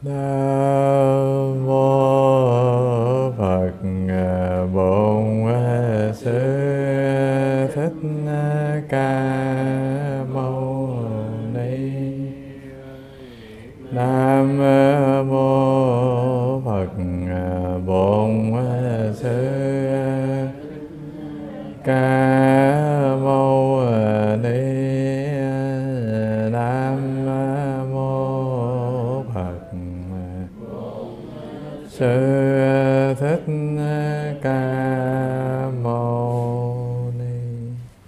Nam mô Phật Bổn Sư Thích Ca Mâu Ni. Nam mô Phật Bổn Sư Ca Mâu Ni. Nam mô Phật Sư Thích Ca Mâu Ni.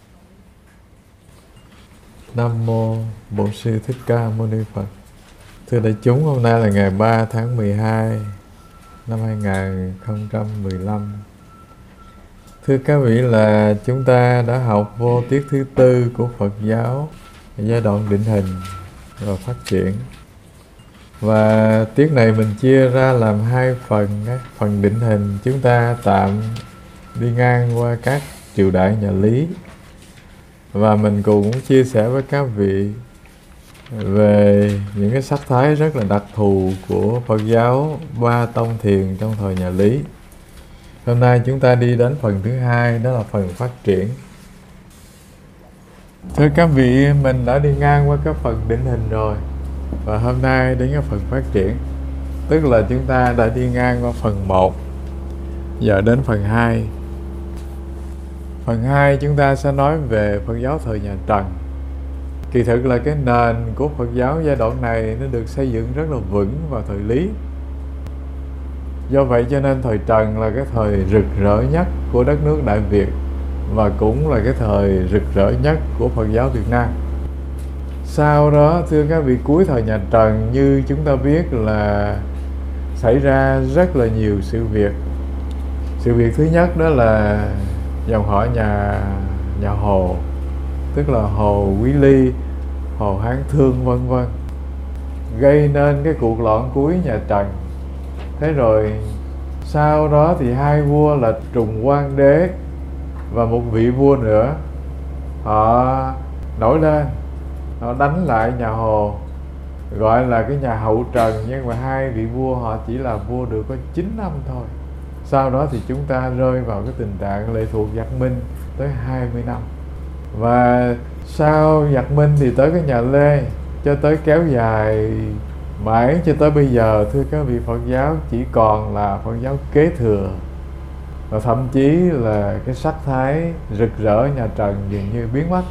Nam mô Bổn Sư Thích Ca Mâu Ni Phật. Thưa đại chúng, hôm nay là ngày 3 tháng 12 năm 2015. Thưa các vị, là chúng ta đã học vô tiết thứ tư của Phật giáo, giai đoạn định hình và phát triển. Và tiết này mình chia ra làm hai phần. Phần định hình chúng ta tạm đi ngang qua các triều đại nhà Lý, và mình cũng chia sẻ với các vị về những cái sắc thái rất là đặc thù của Phật giáo Ba Tông Thiền trong thời nhà Lý. Hôm nay chúng ta đi đến phần thứ hai, đó là phần phát triển. Thưa các vị, mình đã đi ngang qua các phần định hình rồi, và hôm nay đến cái phần phát triển. Tức là chúng ta đã đi ngang qua phần 1, giờ đến phần 2. Phần 2 chúng ta sẽ nói về Phật giáo thời nhà Trần. Kỳ thực là cái nền của Phật giáo giai đoạn này nó được xây dựng rất là vững vào thời Lý. Do vậy cho nên thời Trần là cái thời rực rỡ nhất của đất nước Đại Việt, và cũng là cái thời rực rỡ nhất của Phật giáo Việt Nam. Sau đó, thưa các vị, cuối thời nhà Trần như chúng ta biết là xảy ra rất là nhiều sự việc. Sự việc thứ nhất đó là dòng họ nhà Hồ, tức là Hồ Quý Ly, Hồ Hán Thương vân vân, gây nên cái cuộc loạn cuối nhà Trần. Thế rồi sau đó thì hai vua là Trùng Quang Đế và một vị vua nữa, họ nổi lên, họ đánh lại nhà Hồ, gọi là cái nhà Hậu Trần. Nhưng mà hai vị vua họ chỉ là vua được có 9 năm thôi. Sau đó thì chúng ta rơi vào cái tình trạng lệ thuộc giặc Minh tới 20 năm. Và sau giặc Minh thì tới cái nhà Lê, cho tới kéo dài mãi cho tới bây giờ. Thưa các vị, Phật giáo chỉ còn là Phật giáo kế thừa, và thậm chí là cái sắc thái rực rỡ nhà Trần dường như biến mất.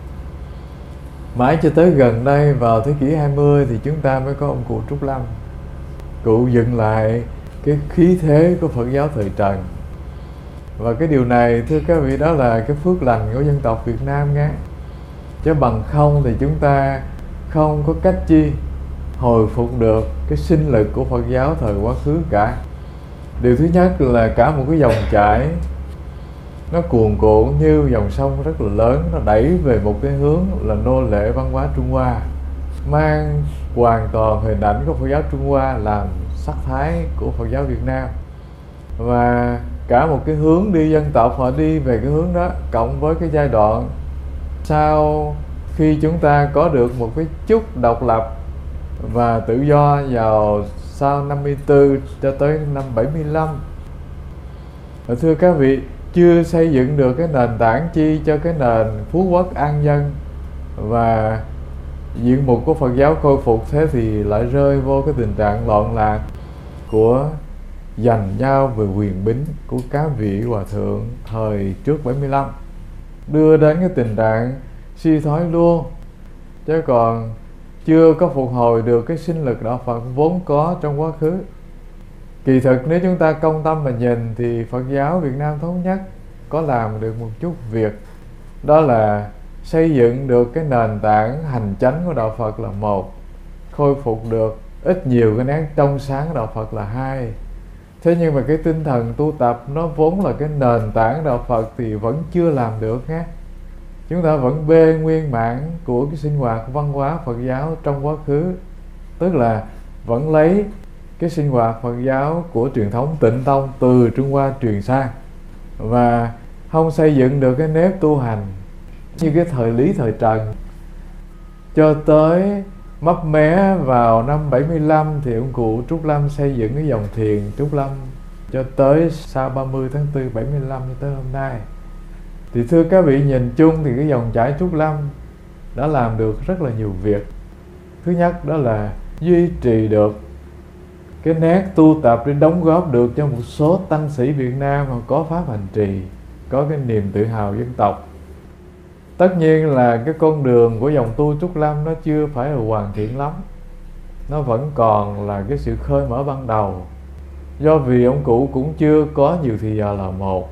Mãi cho tới gần đây vào thế kỷ 20 thì chúng ta mới có ông cụ Trúc Lâm. Cụ dựng lại cái khí thế của Phật giáo thời Trần. Và cái điều này, thưa các vị, đó là cái phước lành của dân tộc Việt Nam nghe. Chứ bằng không thì chúng ta không có cách chi hồi phục được cái sinh lực của Phật giáo thời quá khứ cả. Điều thứ nhất là cả một cái dòng chảy nó cuồn cuộn như dòng sông rất là lớn, nó đẩy về một cái hướng là nô lệ văn hóa Trung Hoa, mang hoàn toàn hình ảnh của Phật giáo Trung Hoa làm sắc thái của Phật giáo Việt Nam. Và cả một cái hướng đi dân tộc họ đi về cái hướng đó, cộng với cái giai đoạn sau khi chúng ta có được một cái chút độc lập và tự do vào sau 54 cho tới năm 75. Và thưa các vị, chưa xây dựng được cái nền tảng chi cho cái nền phú quốc an dân và diện mục của Phật giáo khôi phục, thế thì lại rơi vô cái tình trạng loạn lạc của giành nhau về quyền bính của các vị hòa thượng thời trước 75, đưa đến cái tình trạng suy thoái luôn, chứ còn chưa có phục hồi được cái sinh lực đạo Phật vốn có trong quá khứ. Kỳ thực nếu chúng ta công tâm mà nhìn thì Phật giáo Việt Nam thống nhất có làm được một chút việc, đó là xây dựng được cái nền tảng hành chánh của đạo Phật là một, khôi phục được ít nhiều cái nén trong sáng của đạo Phật là hai. Thế nhưng mà cái tinh thần tu tập nó vốn là cái nền tảng đạo Phật thì vẫn chưa làm được nhé. Chúng ta vẫn bê nguyên bản của cái sinh hoạt văn hóa Phật giáo trong quá khứ, tức là vẫn lấy cái sinh hoạt Phật giáo của truyền thống Tịnh Tông từ Trung Hoa truyền sang, và không xây dựng được cái nếp tu hành như cái thời Lý thời Trần. Cho tới Mấp mé vào năm 75 thì ông cụ Trúc Lâm xây dựng cái dòng thiền Trúc Lâm cho tới sau 30 tháng 4 75 cho tới hôm nay. Thì thưa các vị, nhìn chung thì cái dòng chảy Trúc Lâm đã làm được rất là nhiều việc. Thứ nhất đó là duy trì được cái nét tu tập để đóng góp được cho một số tăng sĩ Việt Nam mà có pháp hành trì, có cái niềm tự hào dân tộc. Tất nhiên là cái con đường của dòng tu Trúc Lâm nó chưa phải là hoàn thiện lắm, nó vẫn còn là cái sự khơi mở ban đầu, do vì ông cụ cũng chưa có nhiều thì giờ là một,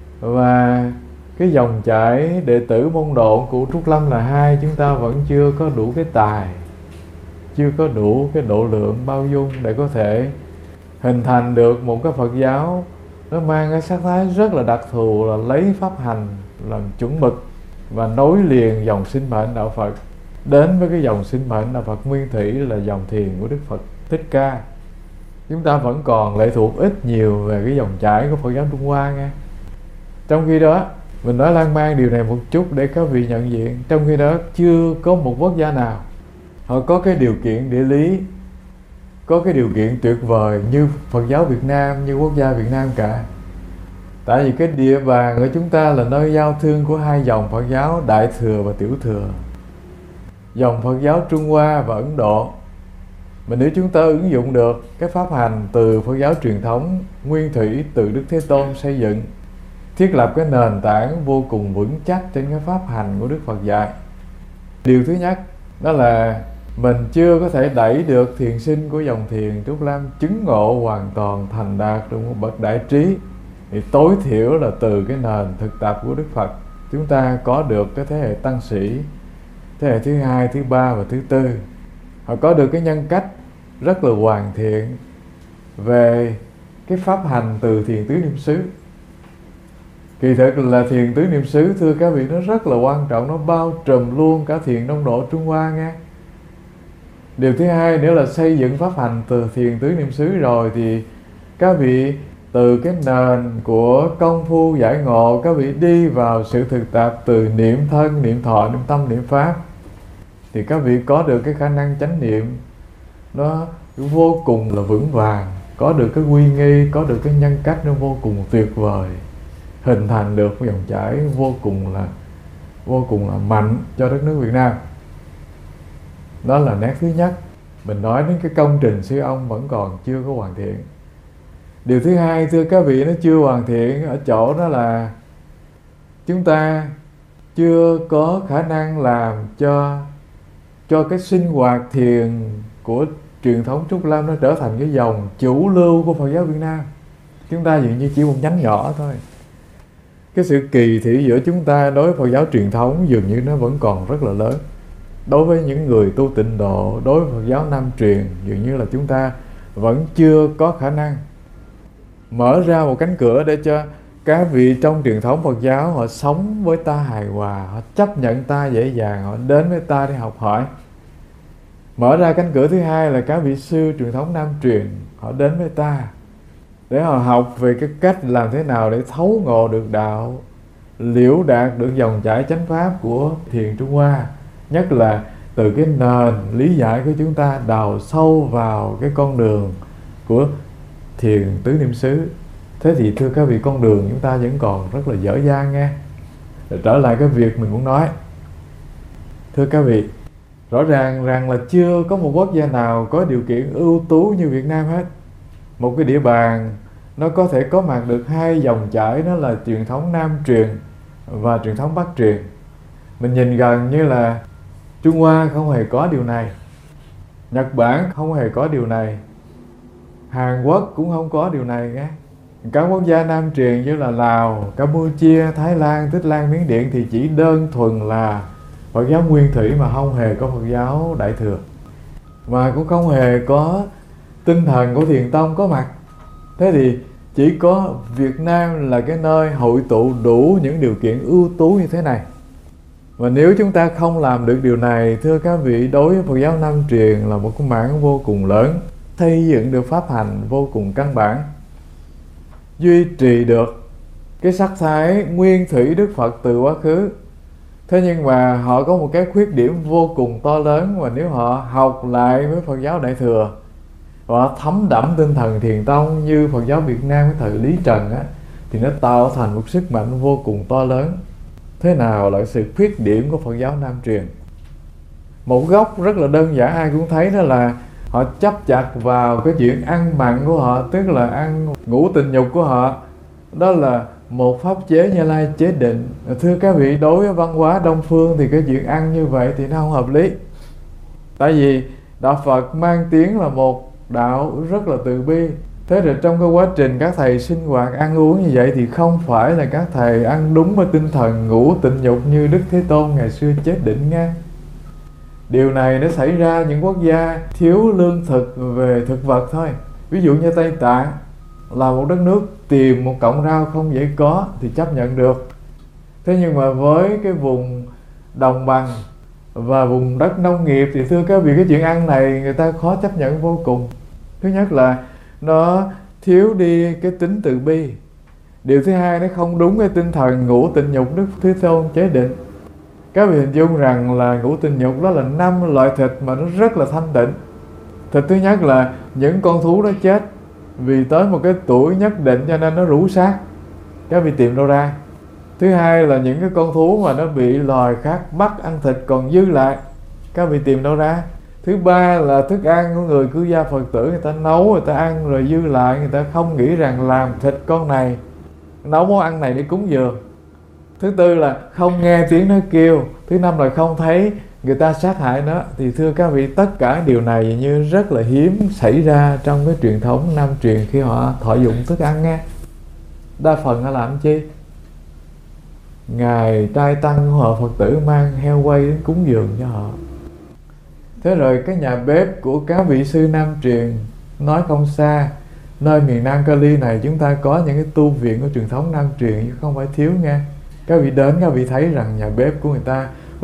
và cái dòng chảy đệ tử môn độ ông cụ Trúc Lâm là hai, chúng ta vẫn chưa có đủ cái tài, chưa có đủ cái độ lượng bao dung để có thể hình thành được một cái Phật giáo nó mang cái sắc thái rất là đặc thù, là lấy pháp hành làm chuẩn mực và nối liền dòng sinh mệnh đạo Phật đến với cái dòng sinh mệnh đạo Phật nguyên thủy là dòng thiền của Đức Phật Thích Ca. Chúng ta vẫn còn lệ thuộc ít nhiều về cái dòng chảy của Phật giáo Trung Hoa nghe. Trong khi đó, mình nói lan man điều này một chút để các vị nhận diện, trong khi đó chưa có một quốc gia nào họ có cái điều kiện địa lý, có cái điều kiện tuyệt vời như Phật giáo Việt Nam, như quốc gia Việt Nam cả. Tại vì cái địa bàn của chúng ta là nơi giao thương của hai dòng Phật giáo Đại Thừa và Tiểu Thừa, dòng Phật giáo Trung Hoa và Ấn Độ. Mà nếu chúng ta ứng dụng được cái pháp hành từ Phật giáo truyền thống nguyên thủy từ Đức Thế Tôn xây dựng, thiết lập cái nền tảng vô cùng vững chắc trên cái pháp hành của Đức Phật dạy. Điều thứ nhất đó là mình chưa có thể đẩy được thiền sinh của dòng thiền Trúc Lâm chứng ngộ hoàn toàn thành đạt được một bậc đại trí, thì tối thiểu là từ cái nền thực tập của Đức Phật chúng ta có được cái thế hệ tăng sĩ, thế hệ thứ hai, thứ ba và thứ tư. Họ có được cái nhân cách rất là hoàn thiện về cái pháp hành từ thiền tứ niệm xứ. Kỳ thực là thiền tứ niệm xứ, thưa các vị, nó rất là quan trọng, nó bao trùm luôn cả thiền Đông Độ Trung Hoa nghe. Điều thứ hai nữa là xây dựng pháp hành từ thiền tứ niệm xứ rồi thì các vị từ cái nền của công phu giải ngộ, các vị đi vào sự thực tập từ niệm thân, niệm thọ, niệm tâm, niệm pháp, thì các vị có được cái khả năng chánh niệm nó vô cùng là vững vàng, có được cái uy nghi, có được cái nhân cách nó vô cùng tuyệt vời, hình thành được một dòng chảy vô cùng là mạnh cho đất nước Việt Nam. Đó là nét thứ nhất. Mình nói đến cái công trình sư ông vẫn còn chưa có hoàn thiện. Điều thứ hai, thưa các vị, nó chưa hoàn thiện ở chỗ đó là chúng ta chưa có khả năng làm cho cái sinh hoạt thiền của truyền thống Trúc Lâm nó trở thành cái dòng chủ lưu của Phật giáo Việt Nam. Chúng ta dường như chỉ một nhánh nhỏ thôi. Cái sự kỳ thị giữa chúng ta đối với Phật giáo truyền thống dường như nó vẫn còn rất là lớn. Đối với những người tu tịnh độ, đối với Phật giáo Nam truyền, dường như là chúng ta vẫn chưa có khả năng mở ra một cánh cửa để cho các vị trong truyền thống Phật giáo họ sống với ta hài hòa, họ chấp nhận ta dễ dàng, họ đến với ta để học hỏi. Mở ra cánh cửa thứ hai là các vị sư truyền thống Nam truyền, họ đến với ta để họ học về cái cách làm thế nào để thấu ngộ được đạo, liễu đạt được dòng chảy chánh pháp của thiền Trung Hoa, nhất là từ cái nền lý giải của chúng ta đào sâu vào cái con đường của thiền tứ niệm xứ. Thế thì thưa các vị, con đường chúng ta vẫn còn rất là dở dang nghe. Trở lại cái việc mình muốn nói, thưa các vị, rõ ràng rằng là chưa có một quốc gia nào có điều kiện ưu tú như Việt Nam hết. Một cái địa bàn nó có thể có mặt được hai dòng chảy, đó là truyền thống Nam truyền và truyền thống Bắc truyền. Mình nhìn gần như là Trung Hoa không hề có điều này, Nhật Bản không hề có điều này, Hàn Quốc cũng không có điều này nghe. Các quốc gia Nam truyền như là Lào, Campuchia, Thái Lan, Tích Lan, Miến Điện thì chỉ đơn thuần là Phật giáo nguyên thủy mà không hề có Phật giáo Đại Thừa, mà cũng không hề có tinh thần của Thiền Tông có mặt. Thế thì chỉ có Việt Nam là cái nơi hội tụ đủ những điều kiện ưu tú như thế này. Và nếu chúng ta không làm được điều này, thưa các vị, đối với Phật giáo Nam truyền là một cái mảng vô cùng lớn, xây dựng được pháp hành vô cùng căn bản, duy trì được cái sắc thái nguyên thủy Đức Phật từ quá khứ, Thế nhưng mà họ có một cái khuyết điểm vô cùng to lớn, mà nếu họ học lại với Phật giáo Đại Thừa và thấm đẫm tinh thần thiền tông như Phật giáo Việt Nam cái thời Lý Trần á, thì nó tạo thành một sức mạnh vô cùng to lớn. Thế nào là sự khuyết điểm của Phật giáo Nam truyền? Một góc rất là đơn giản ai cũng thấy, đó là họ chấp chặt vào cái chuyện ăn mặn của họ, tức là ăn ngũ tình nhục của họ. Đó là một pháp chế Như Lai chế định. Thưa các vị, đối với văn hóa Đông Phương thì cái chuyện ăn như vậy thì nó không hợp lý. Tại vì Đạo Phật mang tiếng là một đạo rất là từ bi. Thế rồi trong cái quá trình các thầy sinh hoạt ăn uống như vậy thì không phải là các thầy ăn đúng với tinh thần ngũ tịnh nhục như Đức Thế Tôn ngày xưa chế định nha. Điều này nó xảy ra những quốc gia thiếu lương thực về thực vật thôi. Ví dụ như Tây Tạng là một đất nước tìm một cọng rau không dễ có thì chấp nhận được. Thế nhưng mà với cái vùng đồng bằng và vùng đất nông nghiệp thì thưa các vị, cái chuyện ăn này người ta khó chấp nhận vô cùng. Thứ nhất là nó thiếu đi cái tính từ bi. Điều thứ hai, nó không đúng cái tinh thần ngũ tịnh nhục Đức Thế Tôn chế định. Các vị hình dung rằng là ngũ tịnh nhục đó là 5 loại thịt mà nó rất là thanh tịnh. Thịt thứ nhất là những con thú nó chết vì tới một cái tuổi nhất định cho nên nó rũ xác, các vị tìm đâu ra. Thứ hai là những cái con thú mà nó bị loài khác bắt ăn thịt còn dư lại, các vị tìm đâu ra. Thứ ba là thức ăn của người cư gia Phật tử, người ta nấu người ta ăn rồi dư lại, người ta không nghĩ rằng làm thịt con này, nấu món ăn này để cúng dường. Thứ tư là không nghe tiếng nó kêu. Thứ năm là không thấy người ta sát hại nó. Thì thưa các vị, tất cả điều này như rất là hiếm xảy ra trong cái truyền thống Nam truyền khi họ thọ dụng thức ăn nghe. Đa phần họ làm chi? Ngài trai tăng của họ Phật tử mang heo quay đến cúng dường cho họ. Thế rồi cái nhà bếp của các vị sư Nam truyền nói không xa, nơi miền Nam Cali này chúng ta có những cái tu viện của truyền thống Nam truyền chứ không phải thiếu nha. Các vị đến các vị thấy rằng nhà bếp của người ta nó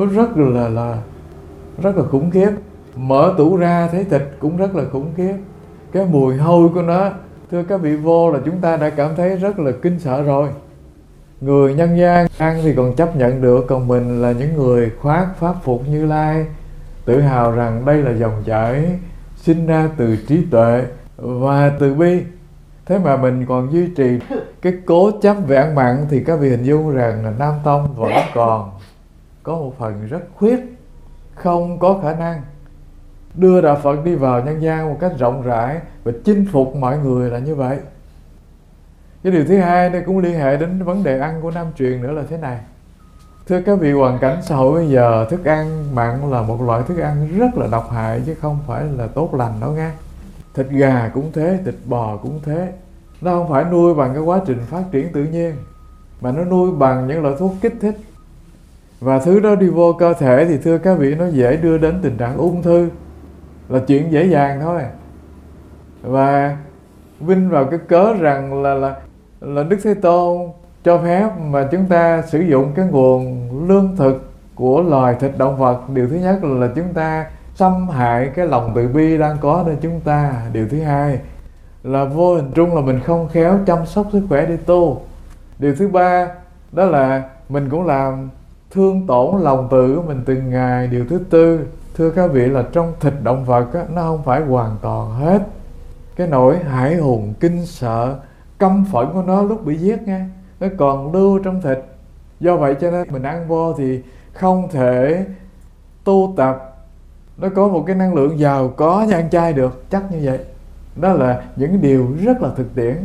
rất là khủng khiếp. Mở tủ ra thấy thịt cũng rất là khủng khiếp. Cái mùi hôi của nó, thưa các vị, vô là chúng ta đã cảm thấy rất là kinh sợ rồi. Người nhân gian ăn thì còn chấp nhận được, còn mình là những người khoác pháp phục Như Lai, tự hào rằng đây là dòng chảy sinh ra từ trí tuệ và từ bi. Thế mà mình còn duy trì cái cố chấp về ăn mặn thì các vị hình dung rằng là Nam Tông vẫn còn có một phần rất khuyết, không có khả năng đưa Đạo Phật đi vào nhân gian một cách rộng rãi và chinh phục mọi người là như vậy. Cái điều thứ hai đây cũng liên hệ đến vấn đề ăn của Nam truyền nữa là thế này. Thưa các vị, hoàn cảnh xã hội bây giờ thức ăn mặn là một loại thức ăn rất là độc hại chứ không phải là tốt lành đâu nghe. Thịt gà cũng thế, thịt bò cũng thế. Nó không phải nuôi bằng cái quá trình phát triển tự nhiên, mà nó nuôi bằng những loại thuốc kích thích. Và thứ đó đi vô cơ thể thì thưa các vị, nó dễ đưa đến tình trạng ung thư, là chuyện dễ dàng thôi. Và vinh vào cái cớ rằng là Đức Thế Tôn cho phép mà chúng ta sử dụng cái nguồn lương thực của loài thịt động vật. Điều thứ nhất là chúng ta xâm hại cái lòng từ bi đang có nơi chúng ta. Điều thứ hai là vô hình trung là mình không khéo chăm sóc sức khỏe để tu. Điều thứ ba đó là mình cũng làm thương tổn lòng từ của mình từng ngày. Điều thứ tư, thưa các vị, là trong thịt động vật á, nó không phải hoàn toàn hết cái nỗi hãi hùng, kinh sợ, căm phẫn của nó lúc bị giết nha, nó còn lưu trong thịt. Do vậy cho nên mình ăn vô thì không thể tu tập nó có một cái năng lượng giàu có như ăn chay được, chắc như vậy. Đó là những điều rất là thực tiễn.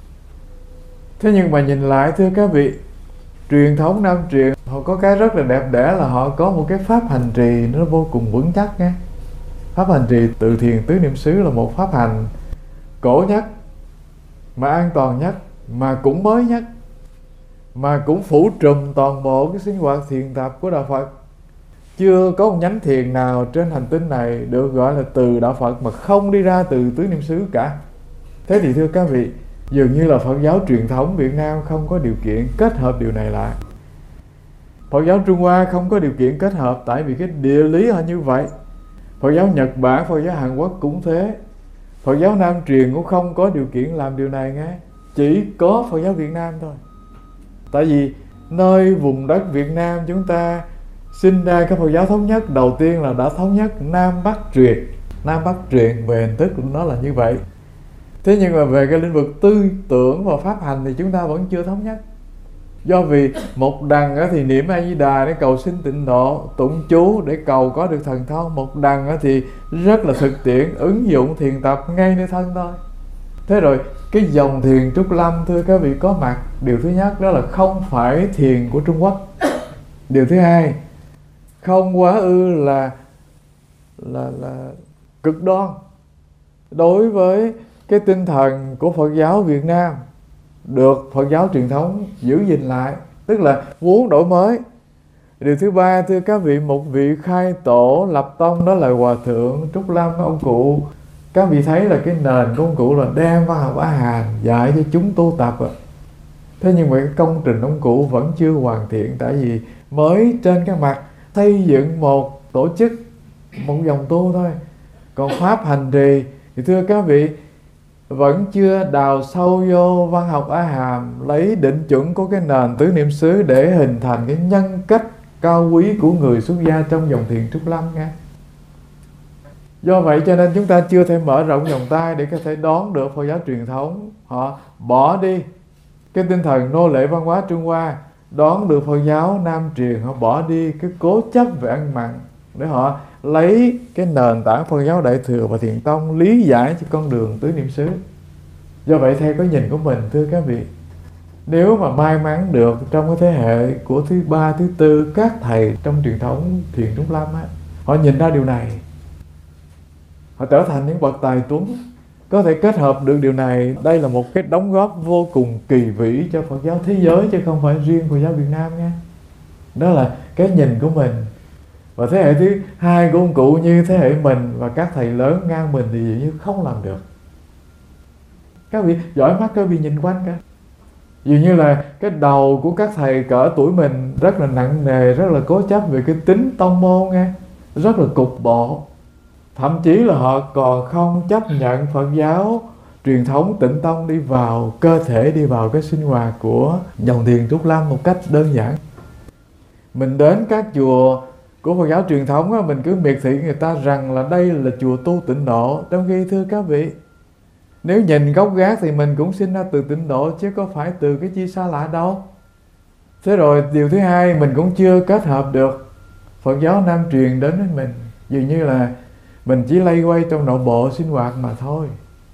Thế nhưng mà nhìn lại thưa các vị, truyền thống Nam truyền họ có cái rất là đẹp đẽ là họ có một cái pháp hành trì nó vô cùng vững chắc nha. Pháp hành trì Từ Thiền Tứ Niệm xứ là một pháp hành cổ nhất, mà an toàn nhất, mà cũng mới nhất, mà cũng phủ trùm toàn bộ cái sinh hoạt thiền tập của Đạo Phật. Chưa có một nhánh thiền nào trên hành tinh này được gọi là từ Đạo Phật mà không đi ra từ Tứ Niệm xứ cả. Thế thì thưa các vị, dường như là Phật giáo truyền thống Việt Nam không có điều kiện kết hợp điều này lại. Phật giáo Trung Hoa không có điều kiện kết hợp tại vì cái địa lý họ như vậy. Phật giáo Nhật Bản, Phật giáo Hàn Quốc cũng thế. Phật giáo Nam truyền cũng không có điều kiện làm điều này nghe. Chỉ có Phật giáo Việt Nam thôi. Tại vì nơi vùng đất Việt Nam chúng ta sinh ra cái Phật giáo thống nhất đầu tiên là đã thống nhất Nam Bắc truyền. Nam Bắc truyền về hình thức của nó là như vậy. Thế nhưng mà về cái lĩnh vực tư tưởng và pháp hành thì chúng ta vẫn chưa thống nhất. Do vì một đằng thì niệm A Di Đà để cầu xin tịnh độ, tụng chú để cầu có được thần thông. Một đằng thì rất là thực tiễn, ứng dụng thiền tập ngay nơi thân thôi. Thế rồi cái dòng thiền Trúc Lâm thưa các vị có mặt, điều thứ nhất đó là không phải thiền của Trung Quốc. Điều thứ hai, không quá ư là cực đoan đối với cái tinh thần của Phật giáo Việt Nam được Phật giáo truyền thống giữ gìn lại, tức là muốn đổi mới. Điều thứ ba thưa các vị, một vị khai tổ lập tông đó là Hòa Thượng Trúc Lâm, ông cụ. Các vị thấy là cái nền của ông cụ là đem văn học A Hàm dạy cho chúng tu tập ạ. Thế nhưng mà cái công trình ông cụ vẫn chưa hoàn thiện, tại vì mới trên cái mặt xây dựng một tổ chức, một dòng tu thôi. Còn pháp hành trì thì thưa các vị vẫn chưa đào sâu vô văn học A Hàm, lấy định chuẩn của cái nền tứ niệm xứ để hình thành cái nhân cách cao quý của người xuất gia trong dòng thiền Trúc Lâm nghe. Do vậy cho nên chúng ta chưa thể mở rộng vòng tay để có thể đón được Phật giáo truyền thống. Họ bỏ đi cái tinh thần nô lệ văn hóa Trung Hoa, đón được Phật giáo Nam truyền. Họ bỏ đi cái cố chấp về ăn mặn để họ lấy cái nền tảng Phật giáo Đại Thừa và Thiền Tông lý giải cho con đường tứ niệm xứ. Do vậy theo cái nhìn của mình thưa các vị, nếu mà may mắn được trong cái thế hệ của thứ ba, thứ tư, các thầy trong truyền thống Thiền Trúc Lâm á, họ nhìn ra điều này, họ trở thành những bậc tài tuấn, có thể kết hợp được điều này. Đây là một cái đóng góp vô cùng kỳ vĩ cho Phật giáo thế giới, chứ không phải riêng Phật giáo Việt Nam nha. Đó là cái nhìn của mình. Và thế hệ thứ hai của ông cụ như thế hệ mình và các thầy lớn ngang mình thì dường như không làm được. Các vị giỏi mắt các vị nhìn quanh cả, dường như là cái đầu của các thầy cỡ tuổi mình rất là nặng nề, rất là cố chấp về cái tính tông môn nghe, rất là cục bộ. Thậm chí là họ còn không chấp nhận Phật giáo truyền thống Tịnh Tông đi vào cơ thể, đi vào cái sinh hoạt của dòng thiền Trúc Lâm một cách đơn giản. Mình đến các chùa của Phật giáo truyền thống á, mình cứ miệt thị người ta rằng là đây là chùa tu tịnh độ. Trong khi thưa các vị, nếu nhìn gốc gác thì mình cũng sinh ra từ tịnh độ, chứ có phải từ cái chi xa lạ đâu. Thế rồi điều thứ hai, mình cũng chưa kết hợp được Phật giáo Nam truyền đến với mình. Dường như là mình chỉ lay quay trong nội bộ sinh hoạt mà thôi.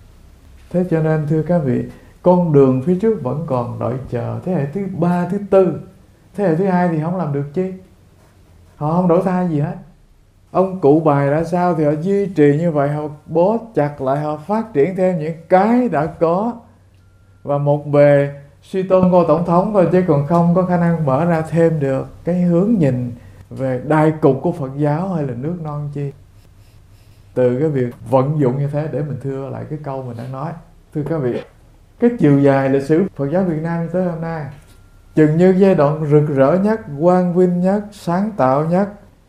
Thế cho nên thưa các vị, con đường phía trước vẫn còn đợi chờ thế hệ thứ ba, thứ tư. Thế hệ thứ hai thì không làm được chi, họ không đổi thay gì hết. Ông cụ bài ra sao thì họ duy trì như vậy, họ bó chặt lại, họ phát triển thêm những cái đã có. Và một bề suy tôn ngôi tổng thống thôi, chứ còn không có khả năng mở ra thêm được cái hướng nhìn về đại cục của Phật giáo hay là nước non chi. Từ cái việc vận dụng như thế để mình thưa lại cái câu mình đang nói. Thưa các vị, cái chiều dài lịch sử Phật giáo Việt Nam tới hôm nay, chừng như giai đoạn rực rỡ nhất, quang vinh nhất, sáng tạo nhất,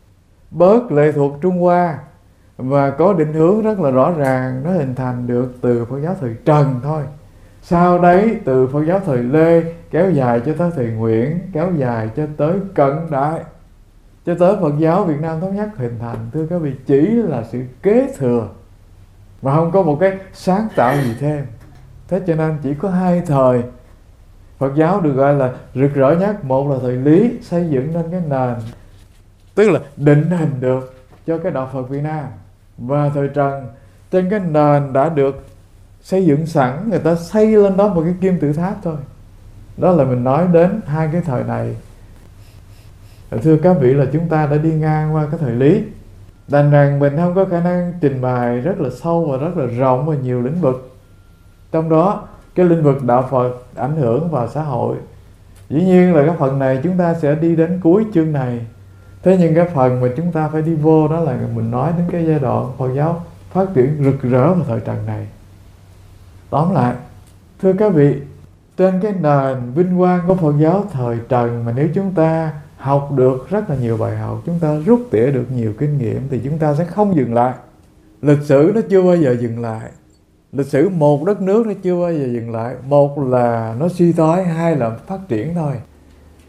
bớt lệ thuộc Trung Hoa và có định hướng rất là rõ ràng, nó hình thành được từ Phật giáo thời Trần thôi. Sau đấy từ Phật giáo thời Lê kéo dài cho tới thời Nguyễn, kéo dài cho tới cận đại, cho tới Phật giáo Việt Nam thống nhất hình thành. Thưa các vị, chỉ là sự kế thừa mà không có một cái sáng tạo gì thêm. Thế cho nên chỉ có hai thời Phật giáo được gọi là rực rỡ nhất. Một là thời Lý, xây dựng nên cái nền, tức là định hình được cho cái đạo Phật Việt Nam. Và thời Trần, trên cái nền đã được xây dựng sẵn, người ta xây lên đó một cái kim tự tháp thôi. Đó là mình nói đến hai cái thời này. Thưa các vị, là chúng ta đã đi ngang qua cái thời Lý, đành rằng mình không có khả năng trình bày rất là sâu và rất là rộng và nhiều lĩnh vực. Trong đó cái lĩnh vực đạo Phật ảnh hưởng vào xã hội, dĩ nhiên là cái phần này chúng ta sẽ đi đến cuối chương này. Thế nhưng cái phần mà chúng ta phải đi vô đó là mình nói đến cái giai đoạn Phật giáo phát triển rực rỡ vào thời Trần này. Tóm lại, thưa các vị, trên cái nền vinh quang của Phật giáo thời Trần mà nếu chúng ta học được rất là nhiều bài học, chúng ta rút tỉa được nhiều kinh nghiệm thì chúng ta sẽ không dừng lại. Lịch sử nó chưa bao giờ dừng lại. Lịch sử một đất nước nó chưa bao giờ dừng lại. Một là nó suy thoái, hai là phát triển thôi.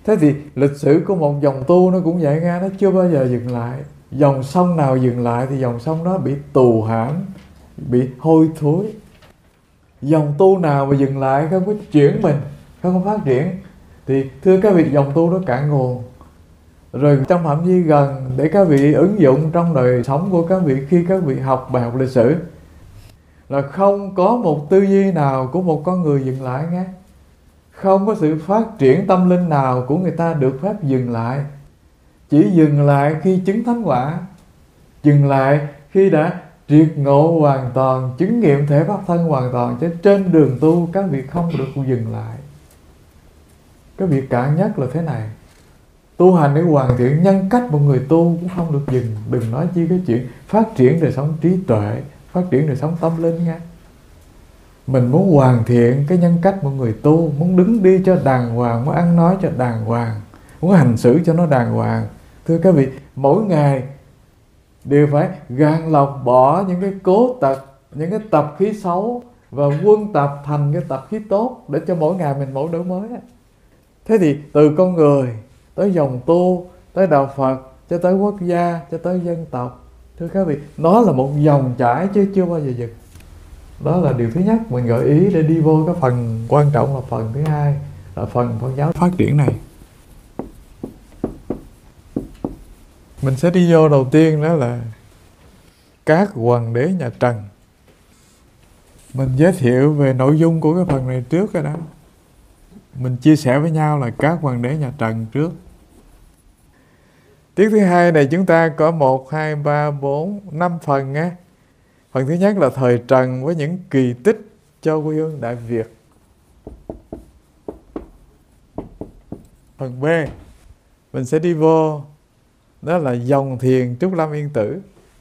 Thế thì lịch sử của một dòng tu nó cũng vậy nha, nó chưa bao giờ dừng lại. Dòng sông nào dừng lại thì dòng sông đó bị tù hãm, bị hôi thối. Dòng tu nào mà dừng lại không có chuyển mình, không có phát triển, thì thưa các vị, dòng tu đó cạn nguồn. Rồi trong phạm vi gần để các vị ứng dụng trong đời sống của các vị khi các vị học bài học lịch sử, là không có một tư duy nào của một con người dừng lại nghe. Không có sự phát triển tâm linh nào của người ta được phép dừng lại. Chỉ dừng lại khi chứng thánh quả, dừng lại khi đã triệt ngộ hoàn toàn, chứng nghiệm thể pháp thân hoàn toàn. Chứ trên đường tu các vị không được dừng lại. Cái việc cạn nhất là thế này: tu hành để hoàn thiện nhân cách một người tu cũng không được dừng. Đừng nói chi cái chuyện phát triển đời sống trí tuệ, phát triển đời sống tâm linh nha. Mình muốn hoàn thiện cái nhân cách một người tu, muốn đứng đi cho đàng hoàng, muốn ăn nói cho đàng hoàng, muốn hành xử cho nó đàng hoàng. Thưa các vị, mỗi ngày đều phải gạn lọc bỏ những cái cố tật, những cái tập khí xấu và quân tập thành cái tập khí tốt, để cho mỗi ngày mình mỗi đổi mới. Thế thì từ con người tới dòng tu, tới đạo Phật, cho tới quốc gia, cho tới dân tộc, thưa các vị, nó là một dòng chảy chứ chưa bao giờ dừng. Đó là điều thứ nhất mình gợi ý để đi vô cái phần quan trọng, là phần thứ hai, là phần Phật giáo phát triển này. Mình sẽ đi vô đầu tiên, đó là các hoàng đế nhà Trần. Mình giới thiệu về nội dung của cái phần này trước rồi đó. Mình chia sẻ với nhau là các hoàng đế nhà Trần trước. Tiết thứ hai này chúng ta có 1, 2, 3, 4, 5 phần nghe. Phần thứ nhất là thời Trần với những kỳ tích cho quê hương Đại Việt. Phần B mình sẽ đi vô, đó là dòng thiền Trúc Lâm Yên Tử.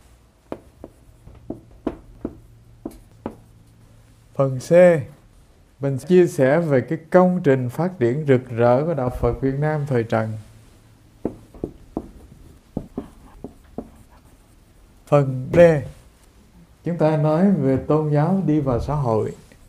Phần C mình chia sẻ về cái công trình phát triển rực rỡ của đạo Phật Việt Nam thời Trần. Phần D chúng ta nói về tôn giáo đi vào xã hội.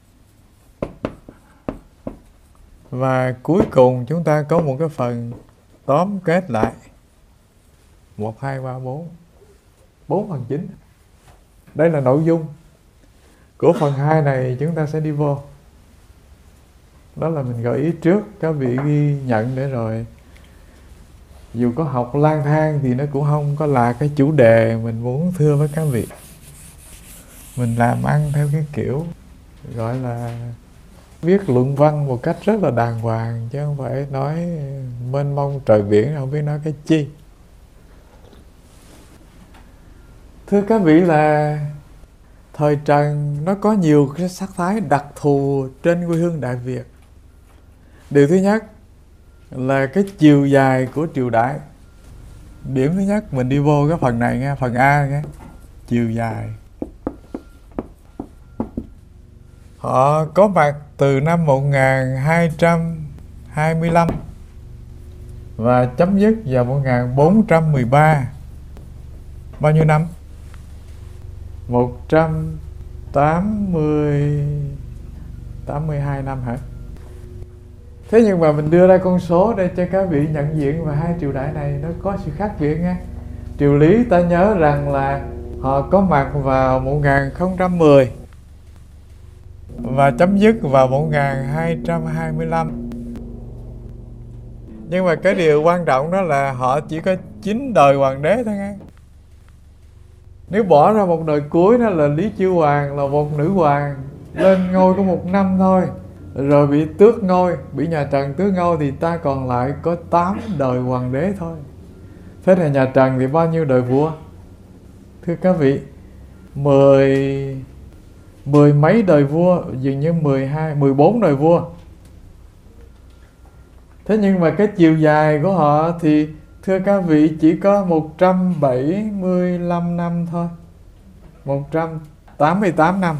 Và cuối cùng chúng ta có một cái phần tóm kết lại. 1, 2, 3, 4. 4 phần chính. Đây là nội dung của phần 2 này chúng ta sẽ đi vô. Đó là mình gợi ý trước, các vị ghi nhận để rồi dù có học lang thang thì nó cũng không có là cái chủ đề mình muốn thưa với các vị. Mình làm ăn theo cái kiểu gọi là viết luận văn một cách rất là đàng hoàng, chứ không phải nói mênh mông trời biển không biết nói cái chi. Thưa các vị, là thời Trần nó có nhiều cái sắc thái đặc thù trên quê hương Đại Việt. Điều thứ nhất là cái chiều dài của triều đại. Điểm thứ nhất mình đi vô cái phần này nghe, phần A nghe, chiều dài. Họ có mặt từ năm 1225 và chấm dứt vào 1413. Bao nhiêu năm? 182 năm hả? Thế nhưng mà mình đưa ra con số để cho các vị nhận diện, và hai triều đại này nó có sự khác biệt nha. Triều Lý ta nhớ rằng là họ có mặt vào 1010 và chấm dứt vào 1225. Nhưng mà cái điều quan trọng đó là họ chỉ có 9 đời hoàng đế thôi nghe. Nếu bỏ ra một đời cuối đó là Lý Chiêu Hoàng, là một nữ hoàng lên ngôi có 1 năm thôi, rồi bị tước ngôi, bị nhà Trần tước ngôi, thì ta còn lại có 8 đời hoàng đế thôi. Thế thì nhà Trần thì bao nhiêu đời vua? Thưa các vị, mười mấy đời vua, dường như 14 đời vua. Thế nhưng mà cái chiều dài của họ thì thưa các vị chỉ có 175 năm thôi. 188 năm.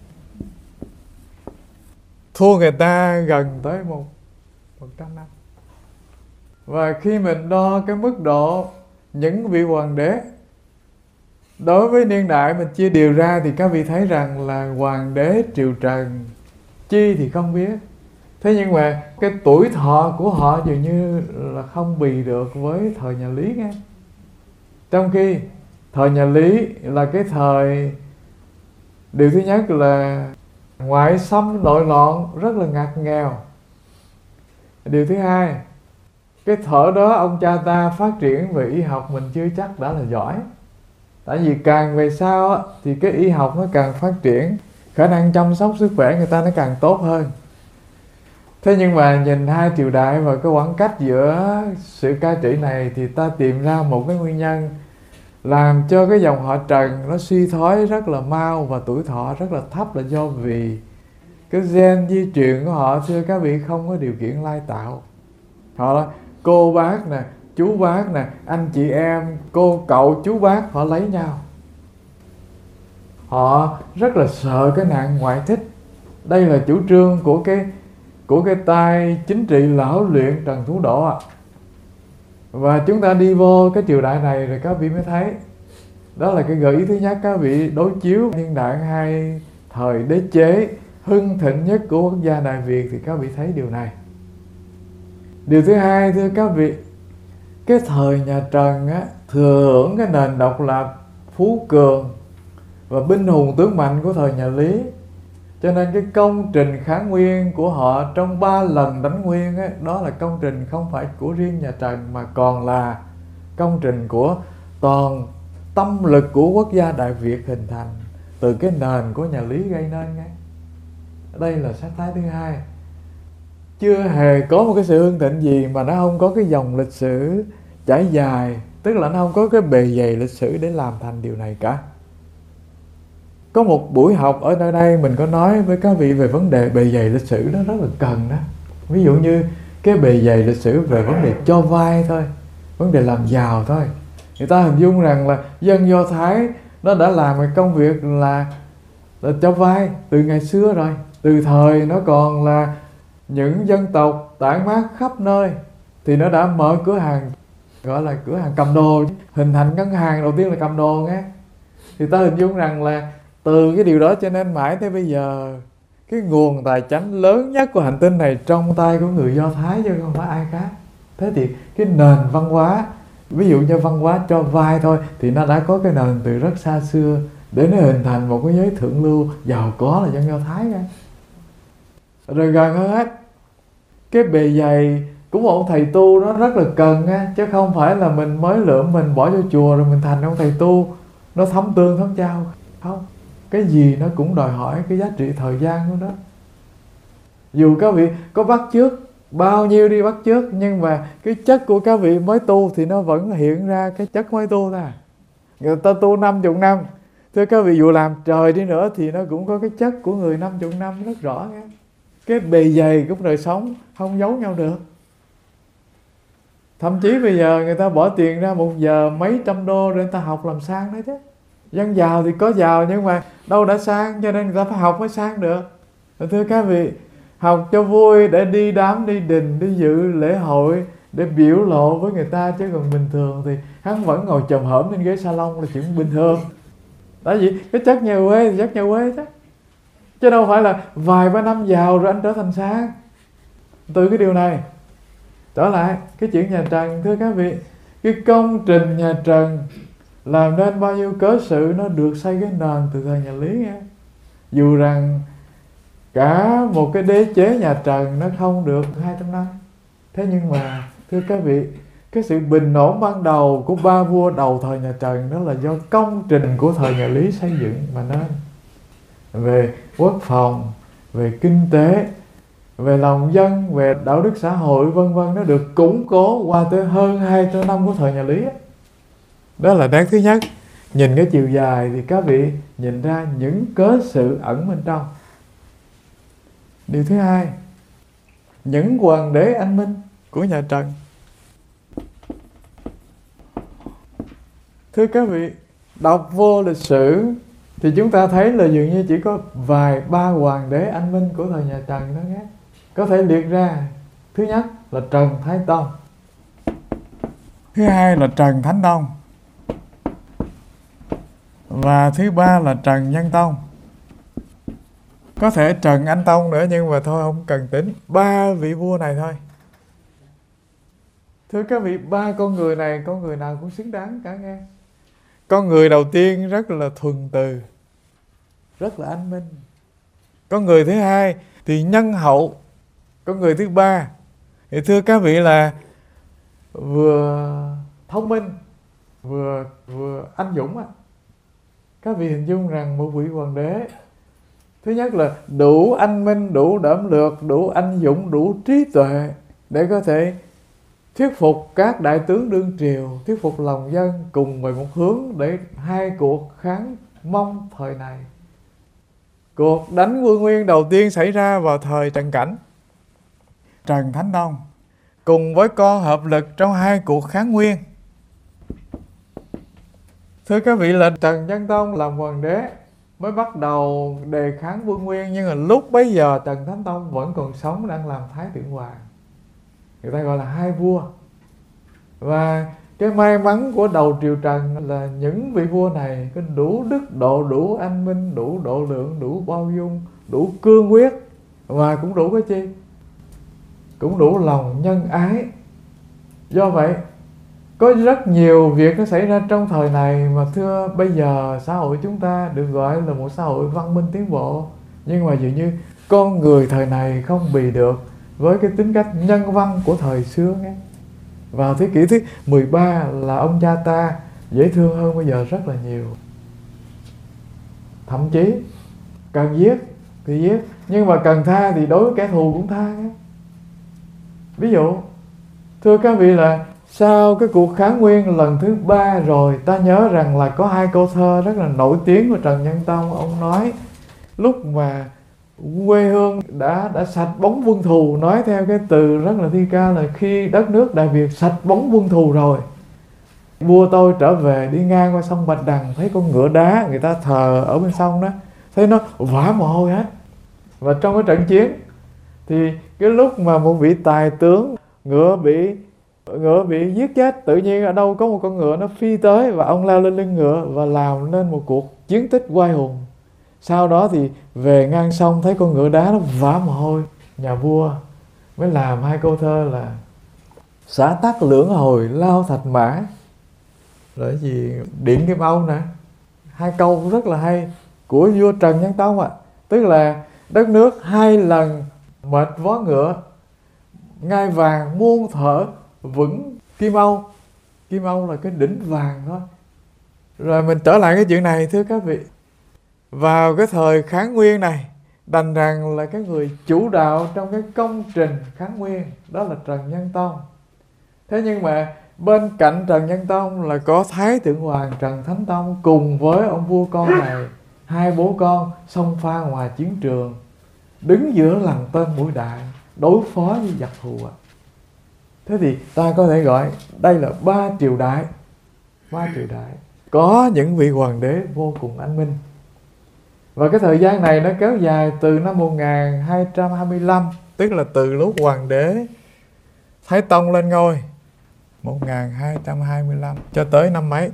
Thua người ta gần tới 100 năm. Và khi mình đo cái mức độ những vị hoàng đế đối với niên đại mình chia đều ra, thì các vị thấy rằng là hoàng đế triều Trần chi thì không biết. Thế nhưng mà cái tuổi thọ của họ dường như là không bì được với thời nhà Lý nghe. Trong khi thời nhà Lý là cái thời, điều thứ nhất là ngoại xâm nội loạn rất là ngặt nghèo. Điều thứ hai, cái thở đó ông cha ta phát triển về y học mình chưa chắc đã là giỏi. Tại vì càng về sau á, thì cái y học nó càng phát triển, khả năng chăm sóc sức khỏe người ta nó càng tốt hơn. Thế nhưng mà nhìn hai triều đại và cái khoảng cách giữa sự cai trị này thì ta tìm ra một cái nguyên nhân làm cho cái dòng họ Trần nó suy thoái rất là mau và tuổi thọ rất là thấp, là do vì cái gen di truyền của họ, thưa các vị, không có điều kiện lai tạo. Họ là cô bác nè, chú bác nè, anh chị em, cô cậu chú bác, họ lấy nhau. Họ rất là sợ cái nạn ngoại thích. Đây là chủ trương của cái tay chính trị lão luyện Trần Thủ Độ ạ. Và chúng ta đi vô cái triều đại này rồi các vị mới thấy. Đó là cái gợi ý thứ nhất, các vị đối chiếu niên đại hai thời đế chế hưng thịnh nhất của quốc gia Đại Việt thì các vị thấy điều này. Điều thứ hai, thưa các vị, cái thời nhà Trần á, thừa hưởng cái nền độc lập, phú cường và binh hùng tướng mạnh của thời nhà Lý. Cho nên cái công trình kháng nguyên của họ trong 3 lần đánh nguyên ấy, đó là công trình không phải của riêng nhà Trần mà còn là công trình của toàn tâm lực của quốc gia Đại Việt hình thành từ cái nền của nhà Lý gây nên. Đây là sắc thái thứ hai. Chưa hề có một cái sự hưng thịnh gì mà nó không có cái dòng lịch sử trải dài, tức là nó không có cái bề dày lịch sử để làm thành điều này cả. Có một buổi học ở nơi đây mình có nói với các vị về vấn đề bề dày lịch sử, đó rất là cần đó. Ví dụ như cái bề dày lịch sử về vấn đề cho vay thôi, vấn đề làm giàu thôi. Người ta hình dung rằng là dân Do Thái nó đã làm cái công việc là cho vay từ ngày xưa rồi, từ thời nó còn là những dân tộc tản mát khắp nơi thì nó đã mở cửa hàng, gọi là cửa hàng cầm đồ, hình thành ngân hàng đầu tiên là cầm đồ nghe. Thì ta hình dung rằng là từ cái điều đó cho nên mãi tới bây giờ cái nguồn tài chánh lớn nhất của hành tinh này trong tay của người Do Thái chứ không phải ai khác. Thế thì cái nền văn hóa, ví dụ như văn hóa cho vay thôi, thì nó đã có cái nền từ rất xa xưa để nó hình thành một cái giới thượng lưu giàu có là dân Do Thái ra. Rồi gần hơn hết, cái bề dày của một ông thầy tu nó rất là cần á, chứ không phải là mình mới lượm mình bỏ vô chùa rồi mình thành ông thầy tu nó thấm tương thấm chao. Không, cái gì nó cũng đòi hỏi cái giá trị thời gian của nó. Dù các vị có bắt chước bao nhiêu đi bắt chước, nhưng mà cái chất của các vị mới tu thì nó vẫn hiện ra cái chất mới tu thôi. Người ta tu 50 năm, thưa các vị, dù làm trời đi nữa thì nó cũng có cái chất của người 50 năm rất rõ nghe. Cái bề dày của đời sống không giấu nhau được. Thậm chí bây giờ người ta bỏ tiền ra 1 giờ mấy trăm đô để người ta học làm sang đấy chứ. Dân giàu thì có giàu nhưng mà đâu đã sang, cho nên người ta phải học mới sang được. Thưa các vị, học cho vui để đi đám đi đình, đi dự lễ hội, để biểu lộ với người ta, chứ còn bình thường thì hắn vẫn ngồi chồm hổm trên ghế salon là chuyện bình thường. Tại vì cái chất nhà quê thì chất nhà quê chứ, chứ đâu phải là vài ba năm giàu rồi anh trở thành sang. Từ cái điều này trở lại cái chuyện nhà Trần, thưa các vị, cái công trình nhà Trần làm nên bao nhiêu cớ sự nó được xây cái nền từ thời nhà Lý nghe. Dù rằng cả một cái đế chế nhà Trần nó không được 200 năm, thế nhưng mà thưa các vị, cái sự bình ổn ban đầu của ba vua đầu thời nhà Trần đó là do công trình của thời nhà Lý xây dựng mà nên. Về quốc phòng, về kinh tế, về lòng dân, về đạo đức xã hội vân vân, nó được củng cố qua tới hơn 200 năm của thời nhà Lý. Đó là đáng thứ nhất. Nhìn cái chiều dài thì các vị nhìn ra những cớ sự ẩn bên trong. Điều thứ hai, những hoàng đế anh minh của nhà Trần. Thưa các vị, đọc vô lịch sử thì chúng ta thấy là dường như chỉ có vài ba hoàng đế anh minh của thời nhà Trần đó nhé. Có thể liệt ra, thứ nhất là Trần Thái Tông, thứ hai là Trần Thánh Tông, và thứ ba là Trần Nhân Tông. Có thể Trần Anh Tông nữa, nhưng mà thôi không cần tính. 3 vị vua này thôi. Thưa các vị, 3 con người này, con người nào cũng xứng đáng cả nghe. Con người đầu tiên rất là thuần từ, rất là anh minh. Con người thứ hai thì nhân hậu. Con người thứ ba thì thưa các vị là vừa thông minh vừa anh dũng á. Các vị hình dung rằng một vị hoàng đế, thứ nhất là đủ anh minh, đủ đỡm lược, đủ anh dũng, đủ trí tuệ để có thể thuyết phục các đại tướng đương triều, thuyết phục lòng dân cùng về một hướng để hai cuộc kháng Mông thời này. Cuộc đánh Quân Nguyên đầu tiên xảy ra vào thời Trần Cảnh. Trần Thánh Tông cùng với con hợp lực trong hai cuộc kháng Nguyên. Thưa các vị, là Trần Nhân Tông làm hoàng đế mới bắt đầu đề kháng Quân Nguyên, nhưng mà lúc bấy giờ Trần Thánh Tông vẫn còn sống, đang làm Thái Thượng Hoàng. Người ta gọi là hai vua. Và cái may mắn của đầu triều Trần là những vị vua này có đủ đức độ, đủ anh minh, đủ độ lượng, đủ bao dung, đủ cương quyết, và cũng đủ cái chi? Cũng đủ lòng nhân ái. Do vậy có rất nhiều việc nó xảy ra trong thời này mà thưa bây giờ xã hội chúng ta được gọi là một xã hội văn minh tiến bộ, nhưng mà dường như con người thời này không bì được với cái tính cách nhân văn của thời xưa nghe. Vào thế kỷ thứ 13 là ông cha ta dễ thương hơn bây giờ rất là nhiều. Thậm chí cần giết thì giết, nhưng mà cần tha thì đối với kẻ thù cũng tha nghe. Ví dụ, thưa các vị, là sau cái cuộc kháng Nguyên lần thứ 3 rồi, ta nhớ rằng là có hai câu thơ rất là nổi tiếng của Trần Nhân Tông. Ông nói lúc mà quê hương đã sạch bóng quân thù, nói theo cái từ rất là thi ca là khi đất nước Đại Việt sạch bóng quân thù rồi, vua tôi trở về đi ngang qua sông Bạch Đằng, thấy con ngựa đá người ta thờ ở bên sông đó, thấy nó vã mồ hôi hết. Và trong cái trận chiến thì cái lúc mà một vị tài tướng ngựa bị giết chết, tự nhiên ở đâu có một con ngựa nó phi tới và ông leo lên lưng ngựa và làm nên một cuộc chiến tích oai hùng. Sau đó thì về ngang sông thấy con ngựa đá nó vã mồ hôi, nhà vua mới làm hai câu thơ là xã tắc lưỡng hồi lao thạch mã, rồi gì Điện Kim Âu nè. Hai câu rất là hay của vua Trần Nhân Tông ạ. Tức là đất nước hai lần mệt vó ngựa, ngai vàng muôn thở vững Kim Âu. Kim Âu là cái đỉnh vàng thôi. Rồi mình trở lại cái chuyện này thưa các vị. Vào cái thời kháng Nguyên này, đành rằng là cái người chủ đạo trong cái công trình kháng Nguyên đó là Trần Nhân Tông. Thế nhưng mà bên cạnh Trần Nhân Tông là có Thái Thượng Hoàng Trần Thánh Tông cùng với ông vua con này, hai bố con xông pha ngoài chiến trường, đứng giữa lằn tên mũi đại đối phó với giặc thù ạ. Thế thì ta có thể gọi đây là ba triều đại. Có những vị hoàng đế vô cùng anh minh. Và cái thời gian này nó kéo dài từ năm 1225, tức là từ lúc hoàng đế Thái Tông lên ngôi 1225 cho tới năm mấy?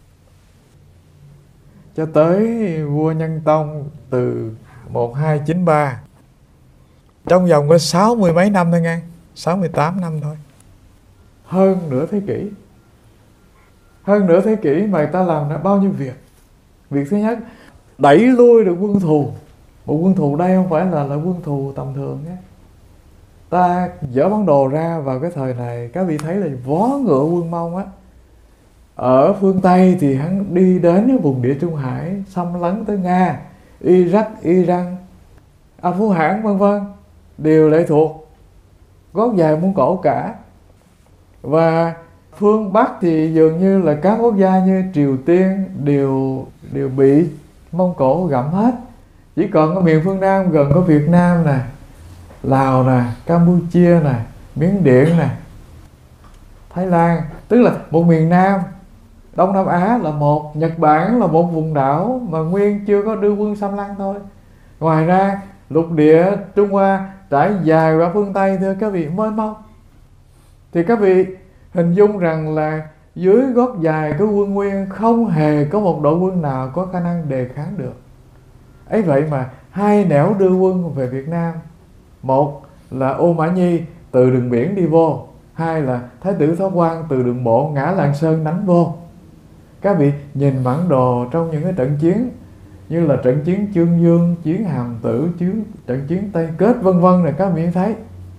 Cho tới vua Nhân Tông từ 1293. Trong vòng có 60 mấy năm thôi nghe, 68 năm thôi. Hơn nửa thế kỷ. Hơn nửa thế kỷ mà người ta làm ra bao nhiêu việc. Việc thứ nhất, đẩy lui được quân thù. Một quân thù đây không phải là quân thù tầm thường nhé. Ta dỡ bản đồ ra vào cái thời này, các vị thấy là vó ngựa quân Mông á, ở phương Tây thì hắn đi đến cái vùng địa Trung Hải, xâm lấn tới Nga, Iraq, Iran, Afghanistan vân vân, đều lệ thuộc gót dài Mông Cổ cả. Và phương Bắc thì dường như là các quốc gia như Triều Tiên đều bị Mông Cổ gặm hết. Chỉ còn có miền phương Nam gần có Việt Nam nè, Lào nè, Campuchia nè, Miến Điện nè, Thái Lan. Tức là một miền Nam, Đông Nam Á là một, Nhật Bản là một vùng đảo mà nguyên chưa có đưa quân xâm lăng thôi. Ngoài ra lục địa Trung Hoa trải dài qua phương Tây thưa các vị mênh mông. Thì các vị hình dung rằng là dưới gót dài của quân Nguyên không hề có một đội quân nào có khả năng đề kháng được. Ấy vậy mà hai nẻo đưa quân về Việt Nam. Một là Ô Mã Nhi từ đường biển đi vô, hai là Thái tử Thoát Quan từ đường bộ ngã Lạng Sơn đánh vô. Các vị nhìn bản đồ trong những cái trận chiến như là trận chiến Chương Dương, chiến Hàm Tử, trận chiến Tây Kết vân vân này, các vị thấy.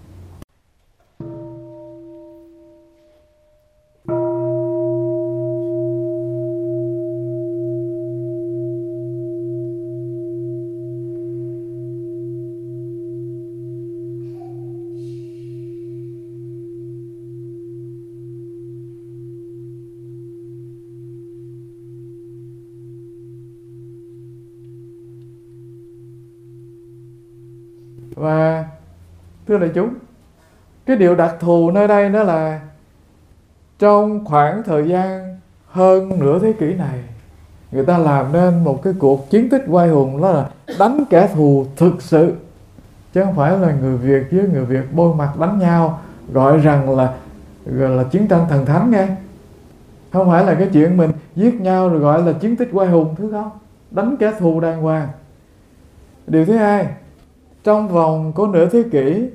Và thưa đại chúng, cái điều đặc thù nơi đây đó là trong khoảng thời gian hơn nửa thế kỷ này, người ta làm nên một cái cuộc chiến tích oai hùng, đó là đánh kẻ thù thực sự, chứ không phải là người Việt với người Việt bôi mặt đánh nhau gọi rằng là chiến tranh thần thánh nghe. Không phải là cái chuyện mình giết nhau rồi gọi là chiến tích oai hùng, thứ không. Đánh kẻ thù đàng hoàng. Điều thứ hai, trong vòng có nửa thế kỷ,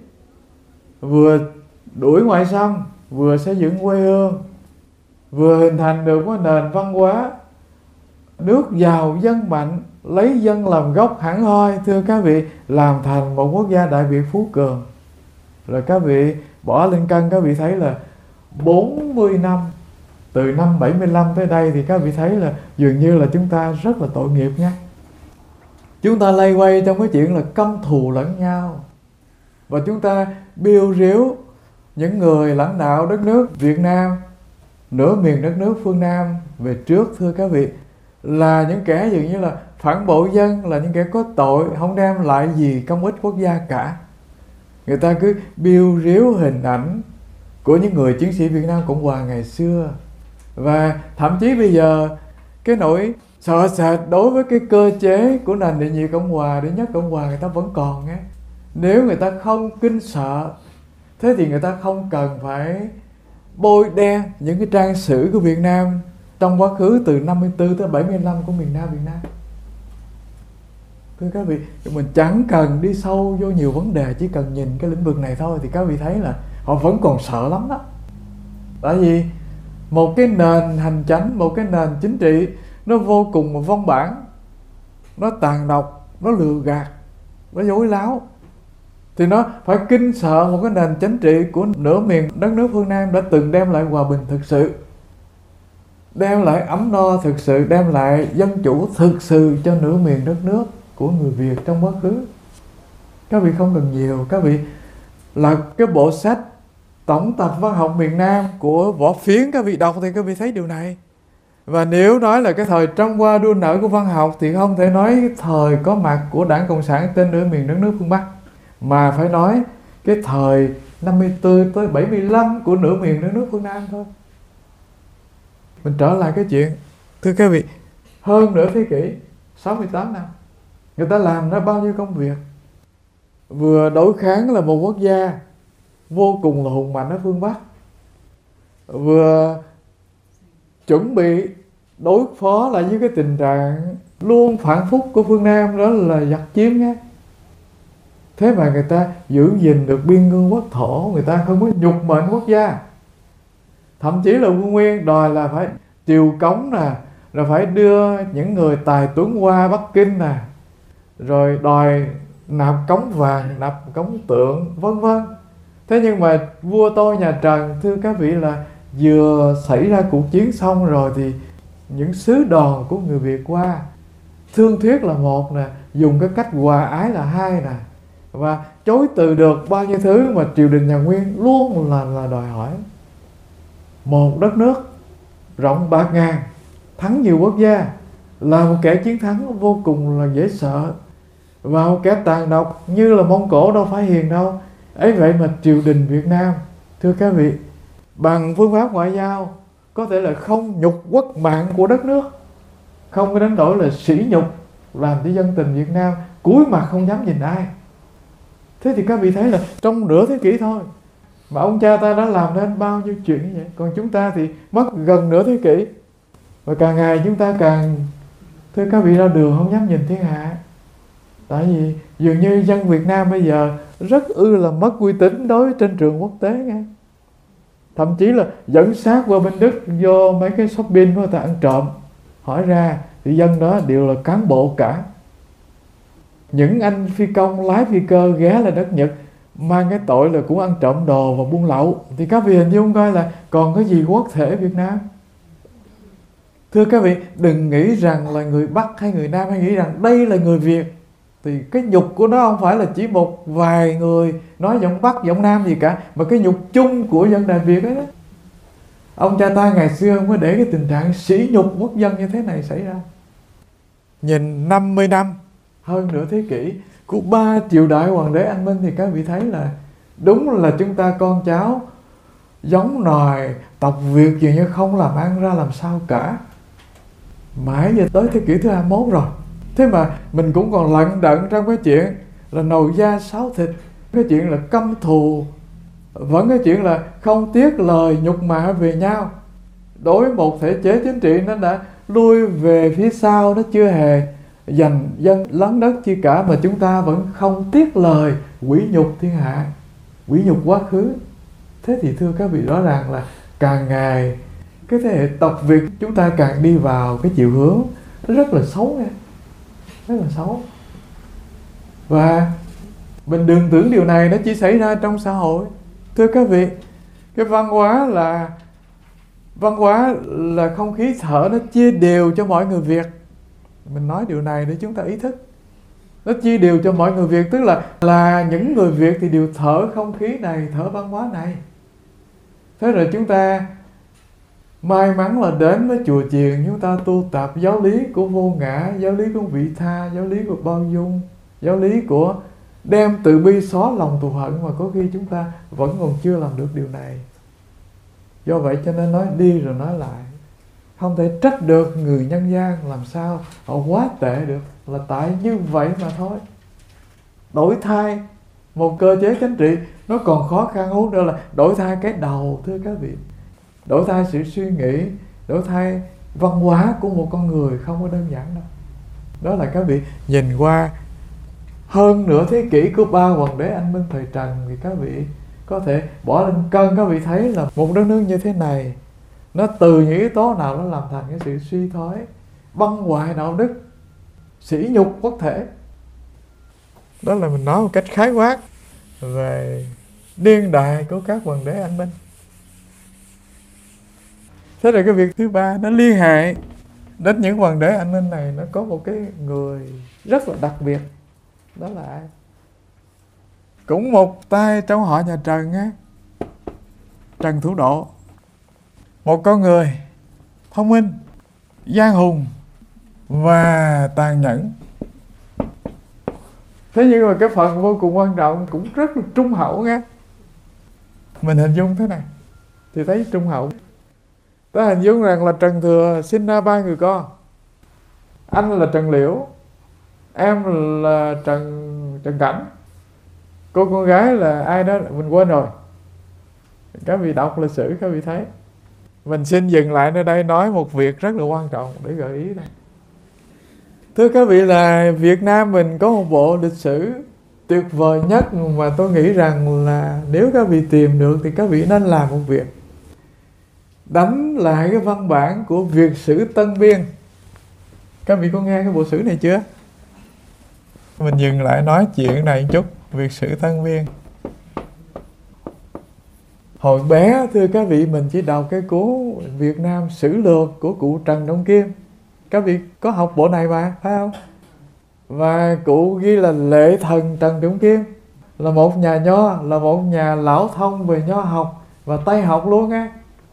vừa đuổi ngoại xâm, vừa xây dựng quê hương, vừa hình thành được một nền văn hóa nước giàu dân mạnh, lấy dân làm gốc hẳn hoi, thưa các vị, làm thành một quốc gia Đại Việt phú cường. Rồi các vị bỏ lên cân, các vị thấy là 40 năm, từ năm 75 tới đây, thì các vị thấy là dường như là chúng ta rất là tội nghiệp nha. Chúng ta lay quay trong cái chuyện là căm thù lẫn nhau, và chúng ta biêu riếu những người lãnh đạo đất nước Việt Nam, nửa miền đất nước phương Nam về trước, thưa các vị, là những kẻ dường như là phản bội dân, là những kẻ có tội, không đem lại gì công ích quốc gia cả. Người ta cứ biêu riếu hình ảnh của những người chiến sĩ Việt Nam Cộng Hòa ngày xưa. Và thậm chí bây giờ cái nỗi sợ sệt đối với cái cơ chế của nền đệ nhị Cộng Hòa, đệ nhất Cộng Hòa, người ta vẫn còn nghe. Nếu người ta không kinh sợ, thế thì người ta không cần phải bôi đen những cái trang sử của Việt Nam trong quá khứ từ 54 tới 75 của miền Nam Việt Nam. Thưa các vị, mình chẳng cần đi sâu vô nhiều vấn đề, chỉ cần nhìn cái lĩnh vực này thôi thì các vị thấy là họ vẫn còn sợ lắm đó. Tại vì một cái nền hành chánh, một cái nền chính trị nó vô cùng vong bản, nó tàn độc, nó lừa gạt, nó dối láo, thì nó phải kinh sợ một cái nền chính trị của nửa miền đất nước phương Nam đã từng đem lại hòa bình thực sự, đem lại ấm no thực sự, đem lại dân chủ thực sự cho nửa miền đất nước của người Việt trong quá khứ. Các vị không cần nhiều, các vị là cái bộ sách Tổng tập văn học miền Nam của Võ Phiến, các vị đọc thì các vị thấy điều này. Và nếu nói là cái thời trăm hoa đua nở của văn học thì không thể nói cái thời có mặt của Đảng Cộng sản trên nửa miền đất nước phương Bắc, mà phải nói cái thời 54 tới 75 của nửa miền đất nước phương Nam thôi. Mình trở lại cái chuyện, thưa các vị, hơn nửa thế kỷ, 68 năm, người ta làm ra bao nhiêu công việc. Vừa đối kháng là một quốc gia vô cùng là hùng mạnh ở phương Bắc, vừa chuẩn bị đối phó lại với cái tình trạng luôn phản phúc của phương Nam, đó là giặc chiếm nhé. Thế mà người ta giữ gìn được biên cương quốc thổ, người ta không có nhục mệnh quốc gia. Thậm chí là Quân Nguyên đòi là phải triều cống nè, rồi phải đưa những người tài tuấn qua Bắc Kinh nè, rồi đòi nạp cống vàng, nạp cống tượng, vân vân. Thế nhưng mà vua tôi nhà Trần, thưa các vị, là vừa xảy ra cuộc chiến xong rồi thì những sứ đoàn của người Việt qua, thương thuyết là một nè, dùng cái cách hòa ái là hai nè, và chối từ được bao nhiêu thứ mà triều đình nhà Nguyên luôn là đòi hỏi. Một đất nước rộng bạc ngàn, thắng nhiều quốc gia, là một kẻ chiến thắng vô cùng là dễ sợ, và một kẻ tàn độc như là Mông Cổ đâu phải hiền đâu. Ấy vậy mà triều đình Việt Nam, thưa các vị, bằng phương pháp ngoại giao có thể là không nhục quốc mạng của đất nước, không có đánh đổi là sỉ nhục, làm cho dân tình Việt Nam cúi mặt không dám nhìn ai. Thế thì các vị thấy là trong nửa thế kỷ thôi mà ông cha ta đã làm nên bao nhiêu chuyện như vậy. Còn chúng ta thì mất gần nửa thế kỷ, và càng ngày chúng ta càng, thưa các vị, ra đường không dám nhìn thiên hạ. Tại vì dường như dân Việt Nam bây giờ rất là mất uy tín đối với trên trường quốc tế nghe. Thậm chí là dẫn xác qua bên Đức vô mấy cái shopping của người ta ăn trộm, hỏi ra thì dân đó đều là cán bộ cả. Những anh phi công lái phi cơ ghé lại đất Nhật mang cái tội là cũng ăn trộm đồ và buôn lậu, thì các vị hình dung coi là còn cái gì quốc thể Việt Nam. Thưa các vị, đừng nghĩ rằng là người Bắc hay người Nam hay nghĩ rằng đây là người Việt. Thì cái nhục của nó không phải là chỉ một vài người nói giọng Bắc, giọng Nam gì cả, mà cái nhục chung của dân Đại Việt ấy đó. Ông cha ta ngày xưa không có để cái tình trạng sỉ nhục quốc dân như thế này xảy ra. Nhìn 50 năm, hơn nửa thế kỷ của 3 triều đại hoàng đế Anh Minh thì các vị thấy là đúng là chúng ta con cháu giống nòi tộc Việt dường như không làm ăn ra làm sao cả. Mãi giờ tới thế kỷ thứ 21 rồi, thế mà mình cũng còn lận đận trong cái chuyện là nồi da sáo thịt, cái chuyện là căm thù, vẫn cái chuyện là không tiếc lời nhục mạ về nhau. Đối với một thể chế chính trị nó đã lui về phía sau, nó chưa hề giành dân lấn đất chi cả, mà chúng ta vẫn không tiếc lời quỷ nhục thiên hạ, quỷ nhục quá khứ. Thế thì thưa các vị, rõ ràng là càng ngày cái thế hệ tộc Việt chúng ta càng đi vào cái chiều hướng nó rất là xấu nha, rất là xấu. Và mình đừng tưởng điều này nó chỉ xảy ra trong xã hội. Thưa các vị, cái văn hóa là không khí thở, nó chia đều cho mọi người Việt. Mình nói điều này để chúng ta ý thức. Nó chia đều cho mọi người Việt, tức là những người Việt thì đều thở không khí này, thở văn hóa này. Thế rồi chúng ta may mắn là đến với chùa chiền, chúng ta tu tập giáo lý của vô ngã, giáo lý của vị tha, giáo lý của bao dung, giáo lý của đem từ bi xóa lòng thù hận, mà có khi chúng ta vẫn còn chưa làm được điều này. Do vậy cho nên nói đi rồi nói lại, không thể trách được người nhân gian làm sao họ quá tệ được, là tại như vậy mà thôi. Đổi thay một cơ chế chính trị nó còn khó khăn hơn nữa là đổi thay cái đầu, thưa các vị. Đổi thay sự suy nghĩ, đổi thay văn hóa của một con người không có đơn giản đâu. Đó là các vị nhìn qua hơn nửa thế kỷ của 3 hoàng đế Anh Minh thời Trần, thì các vị có thể bỏ lên cân, các vị thấy là một đất nước như thế này, nó từ những yếu tố nào nó làm thành cái sự suy thoái, băng hoại đạo đức, sỉ nhục quốc thể. Đó là mình nói một cách khái quát về niên đại của các hoàng đế Anh Minh. Thế rồi cái việc thứ ba nó liên hệ đến những hoàng đế Anh Minh này, nó có một cái người rất là đặc biệt. Đó là ai? Cũng một tay trong họ nhà Trần á, Trần Thủ Độ. Một con người thông minh, gian hùng và tàn nhẫn. Thế nhưng mà cái phần vô cùng quan trọng cũng rất là trung hậu nghe. Mình hình dung thế này thì thấy trung hậu. Ta hình dung rằng là Trần Thừa sinh ra 3 người con. Anh là Trần Liễu, em là Trần Cảnh, cô con gái là ai đó mình quên rồi. Các vị đọc lịch sử các vị thấy. Mình xin dừng lại nơi đây nói một việc rất là quan trọng để gợi ý đây. Thưa các vị, là Việt Nam mình có một bộ lịch sử tuyệt vời nhất mà tôi nghĩ rằng là nếu các vị tìm được thì các vị nên làm một việc. Đánh lại cái văn bản của Việt sử Tân Biên. Các vị có nghe cái bộ sử này chưa? Mình dừng lại nói chuyện này một chút. Việt sử Tân Biên. Hồi bé thưa các vị, mình chỉ đọc cái cuốn Việt Nam Sử Lược của cụ Trần Đông Kim. Các vị có học bộ này mà, phải không? Và cụ ghi là Lệ Thần Trần Đông Kim là một nhà nho, là một nhà lão thông về nho học và Tây học luôn á.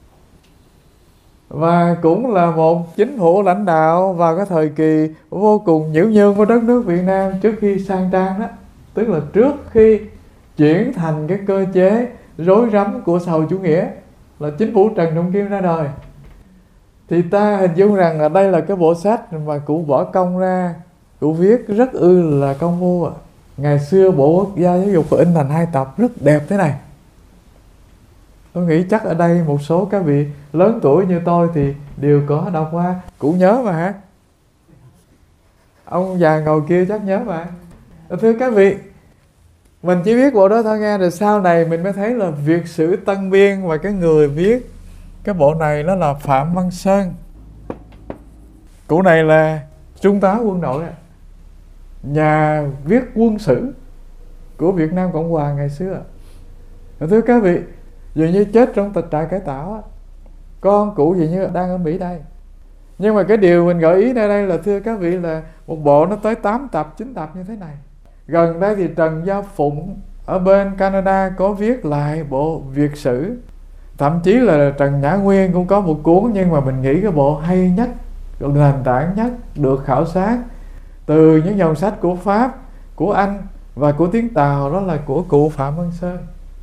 Và cũng là một chính phủ lãnh đạo vào cái thời kỳ vô cùng nhiễu nhương của đất nước Việt Nam trước khi sang trang đó. Tức là trước khi chuyển thành cái cơ chế rối rắm của xã hội chủ nghĩa, là chính phủ Trần Đông Kim ra đời. Thì ta hình dung rằng là đây là cái bộ sách mà cụ bỏ công ra, cụ viết rất là công phu ạ. Ngày xưa Bộ Quốc gia Giáo dục in thành 2 tập rất đẹp thế này. Tôi nghĩ chắc ở đây một số các vị lớn tuổi như tôi thì đều có đọc qua. Cụ nhớ mà hả? Ông già ngồi kia chắc nhớ mà. Thưa các vị, mình chỉ biết bộ đó thôi nghe, rồi sau này mình mới thấy là Việt sử Tân Biên và cái người viết cái bộ này nó là Phạm Văn Sơn. Cụ này là trung tá quân đội, nhà viết quân sử của Việt Nam Cộng Hòa ngày xưa. Thưa các vị, dường như chết trong trại cải tạo, con cụ dường như đang ở Mỹ đây. Nhưng mà cái điều mình gợi ý nơi đây là thưa các vị là một bộ nó tới 8 tập, 9 tập như thế này. Gần đây thì Trần Gia Phụng ở bên Canada có viết lại bộ Việt sử. Thậm chí là Trần Nhã Nguyên cũng có một cuốn, nhưng mà mình nghĩ cái bộ hay nhất, nền tảng nhất, được khảo sát từ những dòng sách của Pháp, của Anh và của tiếng Tàu, đó là của cụ Phạm Văn Sơn.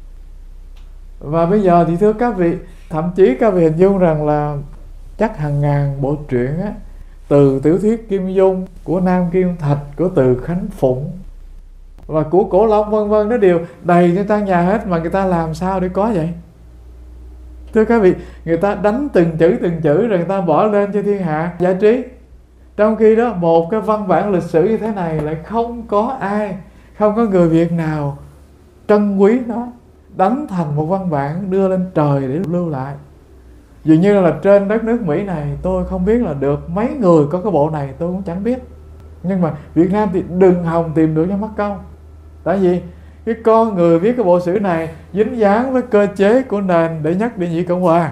Và bây giờ thì thưa các vị, thậm chí các vị hình dung rằng là chắc hàng ngàn bộ truyện á, từ tiểu thuyết Kim Dung, của Nam Kim Thạch, của Từ Khánh Phụng và của Cổ Long vân vân, nó đều đầy trên trang nhà hết. Mà người ta làm sao để có vậy? Thưa các vị, người ta đánh từng chữ rồi người ta bỏ lên cho thiên hạ giải trí. Trong khi đó một cái văn bản lịch sử như thế này lại không có ai, không có người Việt nào trân quý nó, đánh thành một văn bản đưa lên trời để lưu lại. Dường như là trên đất nước Mỹ này tôi không biết là được mấy người có cái bộ này, tôi cũng chẳng biết. Nhưng mà Việt Nam thì đừng hòng tìm được cho mất công. Tại vì cái con người viết cái bộ sử này dính dáng với cơ chế của nền đệ nhất đệ nhị Cộng Hòa.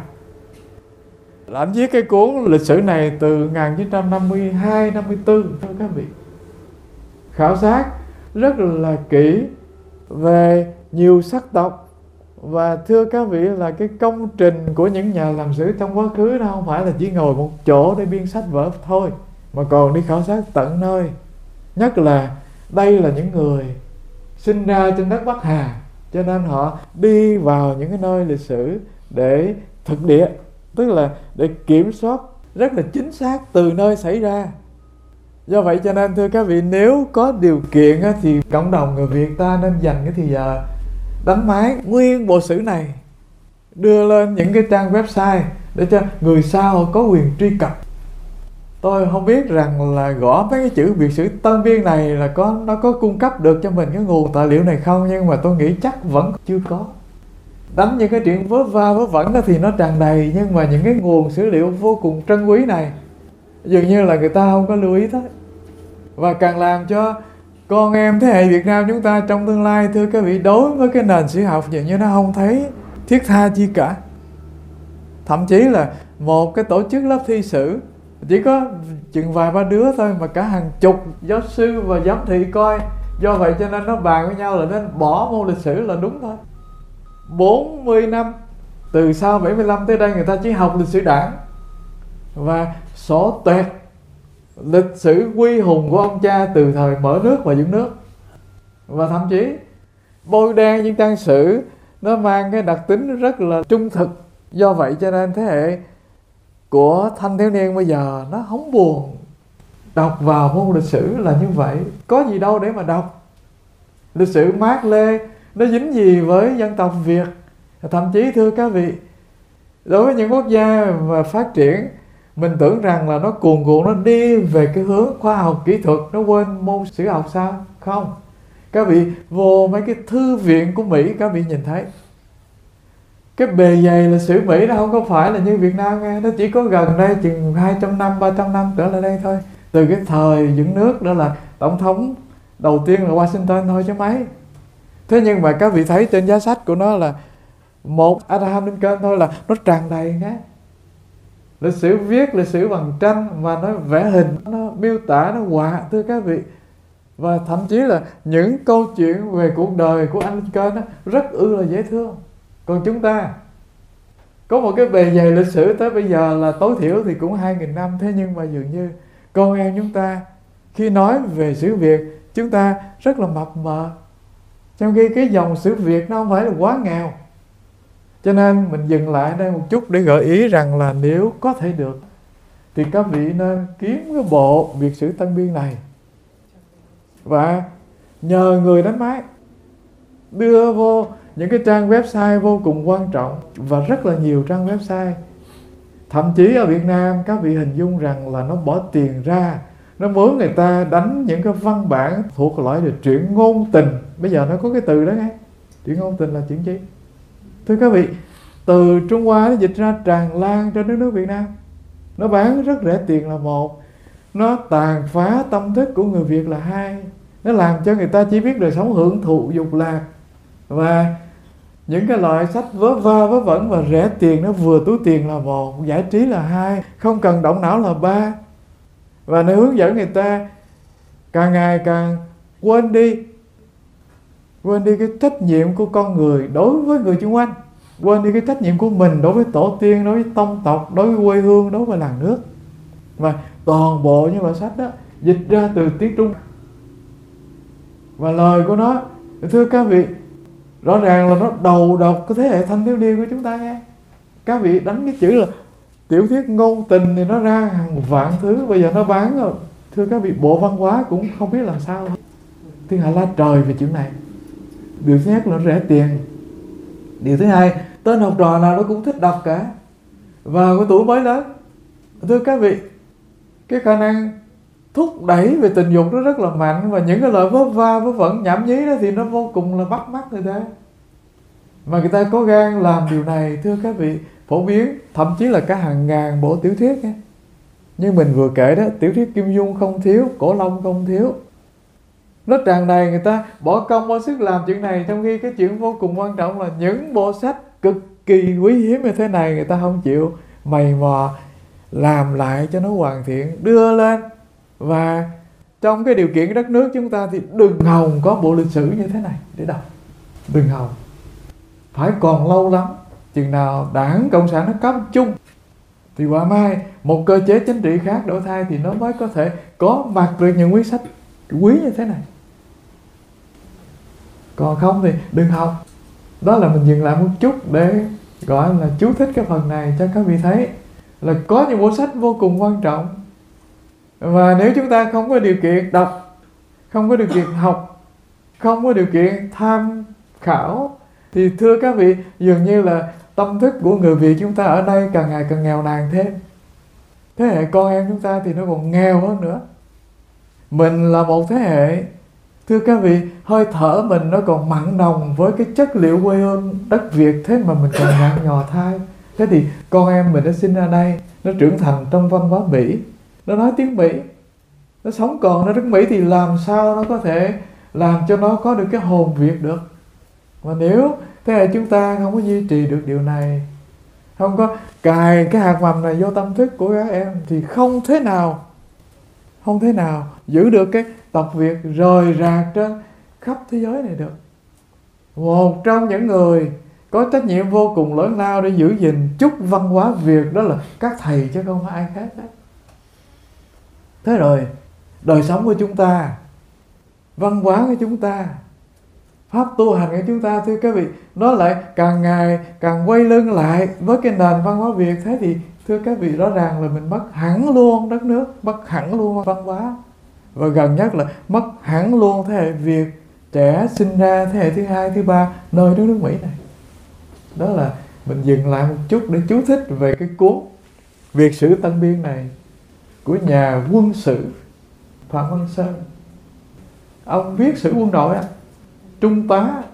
Anh viết cái cuốn lịch sử này từ 1952, 54 thưa các vị. Khảo sát rất là kỹ về nhiều sắc tộc. Và thưa các vị là cái công trình của những nhà làm sử trong quá khứ đó không phải là chỉ ngồi một chỗ để biên sách vở thôi, mà còn đi khảo sát tận nơi. Nhất là đây là những người sinh ra trên đất Bắc Hà, cho nên họ đi vào những cái nơi lịch sử để thực địa, tức là để kiểm soát rất là chính xác từ nơi xảy ra. Do vậy cho nên thưa các vị, nếu có điều kiện thì cộng đồng người Việt ta nên dành cái thời giờ đánh máy nguyên bộ sử này, đưa lên những cái trang website để cho người sau có quyền truy cập. Tôi không biết rằng là gõ mấy cái chữ Việt sử Tân Biên này là nó có cung cấp được cho mình cái nguồn tài liệu này không, nhưng mà tôi nghĩ chắc vẫn chưa có. Đánh những cái chuyện vớ va vớ vẩn đó thì nó tràn đầy, nhưng mà những cái nguồn sử liệu vô cùng trân quý này dường như là người ta không có lưu ý tới. Và càng làm cho con em thế hệ Việt Nam chúng ta trong tương lai, thưa các vị, đối với cái nền sử học dường như nó không thấy thiết tha chi cả. Thậm chí là một cái tổ chức lớp thi sử chỉ có chừng vài ba đứa thôi mà cả hàng chục giáo sư và giám thị coi. Do vậy cho nên nó bàn với nhau là nên bỏ môn lịch sử là đúng thôi. 40 năm từ sau 75 tới đây người ta chỉ học lịch sử đảng và sổ tuẹt lịch sử quy hùng của ông cha từ thời mở nước và dựng nước. Và thậm chí bôi đen những trang sử nó mang cái đặc tính rất là trung thực. Do vậy cho nên thế hệ của thanh thiếu niên bây giờ nó không buồn đọc vào môn lịch sử là như vậy. Có gì đâu để mà đọc. Lịch sử Mác Lê nó dính gì với dân tộc Việt? Thậm chí thưa các vị, đối với những quốc gia mà phát triển, mình tưởng rằng là nó cuồn cuộn, nó đi về cái hướng khoa học kỹ thuật, nó quên môn sử học sao? Không. Các vị vô mấy cái thư viện của Mỹ, các vị nhìn thấy cái bề dày lịch sử Mỹ nó không có phải là như Việt Nam nghe. Nó chỉ có gần đây chừng 200 năm, 300 năm trở lại đây thôi. Từ cái thời dựng nước đó là tổng thống đầu tiên là Washington thôi chứ mấy. Thế nhưng mà các vị thấy trên giá sách của nó là một Abraham Lincoln thôi là nó tràn đầy nhé. Lịch sử viết, lịch sử bằng tranh và nó vẽ hình, nó miêu tả, nó họa thưa các vị. Và thậm chí là những câu chuyện về cuộc đời của anh Lincoln rất là dễ thương. Còn chúng ta có một cái bề dày lịch sử tới bây giờ là tối thiểu thì cũng 2.000 năm. Thế nhưng mà dường như con em chúng ta khi nói về sử Việt, chúng ta rất là mập mờ. Trong khi cái dòng sử Việt nó không phải là quá nghèo. Cho nên mình dừng lại đây một chút để gợi ý rằng là nếu có thể được thì các vị nên kiếm cái bộ Việt sử Tân Biên này và nhờ người đánh máy đưa vô những cái trang website vô cùng quan trọng và rất là nhiều trang website. Thậm chí ở Việt Nam các vị hình dung rằng là nó bỏ tiền ra nó mướn người ta đánh những cái văn bản thuộc loại là truyện ngôn tình. Bây giờ nó có cái từ đó nghe. Truyện ngôn tình là chuyện gì? Thưa các vị, từ Trung Hoa nó dịch ra tràn lan trên đất nước Việt Nam. Nó bán rất rẻ tiền là một, nó tàn phá tâm thức của người Việt là hai, nó làm cho người ta chỉ biết đời sống hưởng thụ dục lạc. Và những cái loại sách vớ va vớ vẩn và rẻ tiền, nó vừa túi tiền là một, giải trí là hai, không cần động não là ba. Và nó hướng dẫn người ta càng ngày càng quên đi cái trách nhiệm của con người đối với người xung quanh, quên đi cái trách nhiệm của mình đối với tổ tiên, đối với tông tộc, đối với quê hương, đối với làng nước. Và toàn bộ những loại sách đó dịch ra từ tiếng Trung. Và lời của nó, thưa các vị, rõ ràng là nó đầu độc cái thế hệ thanh thiếu niên của chúng ta nghe. Các vị đánh cái chữ là tiểu thuyết ngôn tình thì nó ra hàng vạn thứ. Bây giờ nó bán rồi. Thưa các vị, Bộ Văn hóa cũng không biết làm sao. Thiên hạ la trời về chuyện này. Điều thứ nhất là nó rẻ tiền. Điều thứ hai, tên học trò nào nó cũng thích đọc cả. Và cái tuổi mới lớn, thưa các vị, cái khả năng thúc đẩy về tình dục nó rất là mạnh. Và những cái lời vớ va vớ vẩn nhảm nhí đó thì nó vô cùng là bắt mắt người ta. Mà người ta có gan làm điều này, thưa các vị, phổ biến, thậm chí là cả hàng ngàn bộ tiểu thuyết ấy. Như mình vừa kể đó, tiểu thuyết Kim Dung không thiếu, Cổ Long không thiếu. Nó tràn đầy, người ta bỏ công bỏ sức làm chuyện này, trong khi cái chuyện vô cùng quan trọng là những bộ sách cực kỳ quý hiếm như thế này người ta không chịu mày mò làm lại cho nó hoàn thiện, đưa lên. Và trong cái điều kiện đất nước chúng ta thì đừng hòng có bộ lịch sử như thế này để đọc. Đừng hòng. Phải còn lâu lắm, chừng nào Đảng Cộng sản nó cấp chung thì quả mai một cơ chế chính trị khác đổi thay thì nó mới có thể có mặt được những quyển sách quý như thế này. Còn không thì đừng học. Đó là mình dừng lại một chút để gọi là chú thích cái phần này cho các vị thấy là có những bộ sách vô cùng quan trọng. Và nếu chúng ta không có điều kiện đọc, không có điều kiện học, không có điều kiện tham khảo thì thưa các vị, dường như là tâm thức của người Việt chúng ta ở đây càng ngày càng nghèo nàn thêm. Thế hệ con em chúng ta thì nó còn nghèo hơn nữa. Mình là một thế hệ, thưa các vị, hơi thở mình nó còn mặn nồng với cái chất liệu quê hương đất Việt, thế mà mình còn nhăn nhò thai. Thế thì con em mình nó sinh ra đây, nó trưởng thành trong văn hóa Mỹ, nó nói tiếng Mỹ, nó sống còn ở nước Mỹ thì làm sao nó có thể làm cho nó có được cái hồn Việt được. Và nếu thế hệ chúng ta không có duy trì được điều này, không có cài cái hạt mầm này vô tâm thức của các em thì không thể nào giữ được cái tộc Việt rời rạc trên khắp thế giới này được. Một trong những người có trách nhiệm vô cùng lớn lao để giữ gìn chút văn hóa Việt đó là các thầy chứ không phải ai khác đấy. Thế rồi đời sống của chúng ta, văn hóa của chúng ta, pháp tu hành của chúng ta, thưa các vị, nó lại càng ngày càng quay lưng lại với cái nền văn hóa Việt. Thế thì thưa các vị, rõ ràng là mình mất hẳn luôn đất nước, mất hẳn luôn văn hóa. Và gần nhất là mất hẳn luôn thế hệ Việt trẻ sinh ra thế hệ thứ hai, thứ ba nơi đất nước Mỹ này. Đó là mình dừng lại một chút để chú thích về cái cuốn Việt sử Tân Biên này của nhà quân sự Phạm Văn Sơn. Ông viết sử quân đội á, trung tá.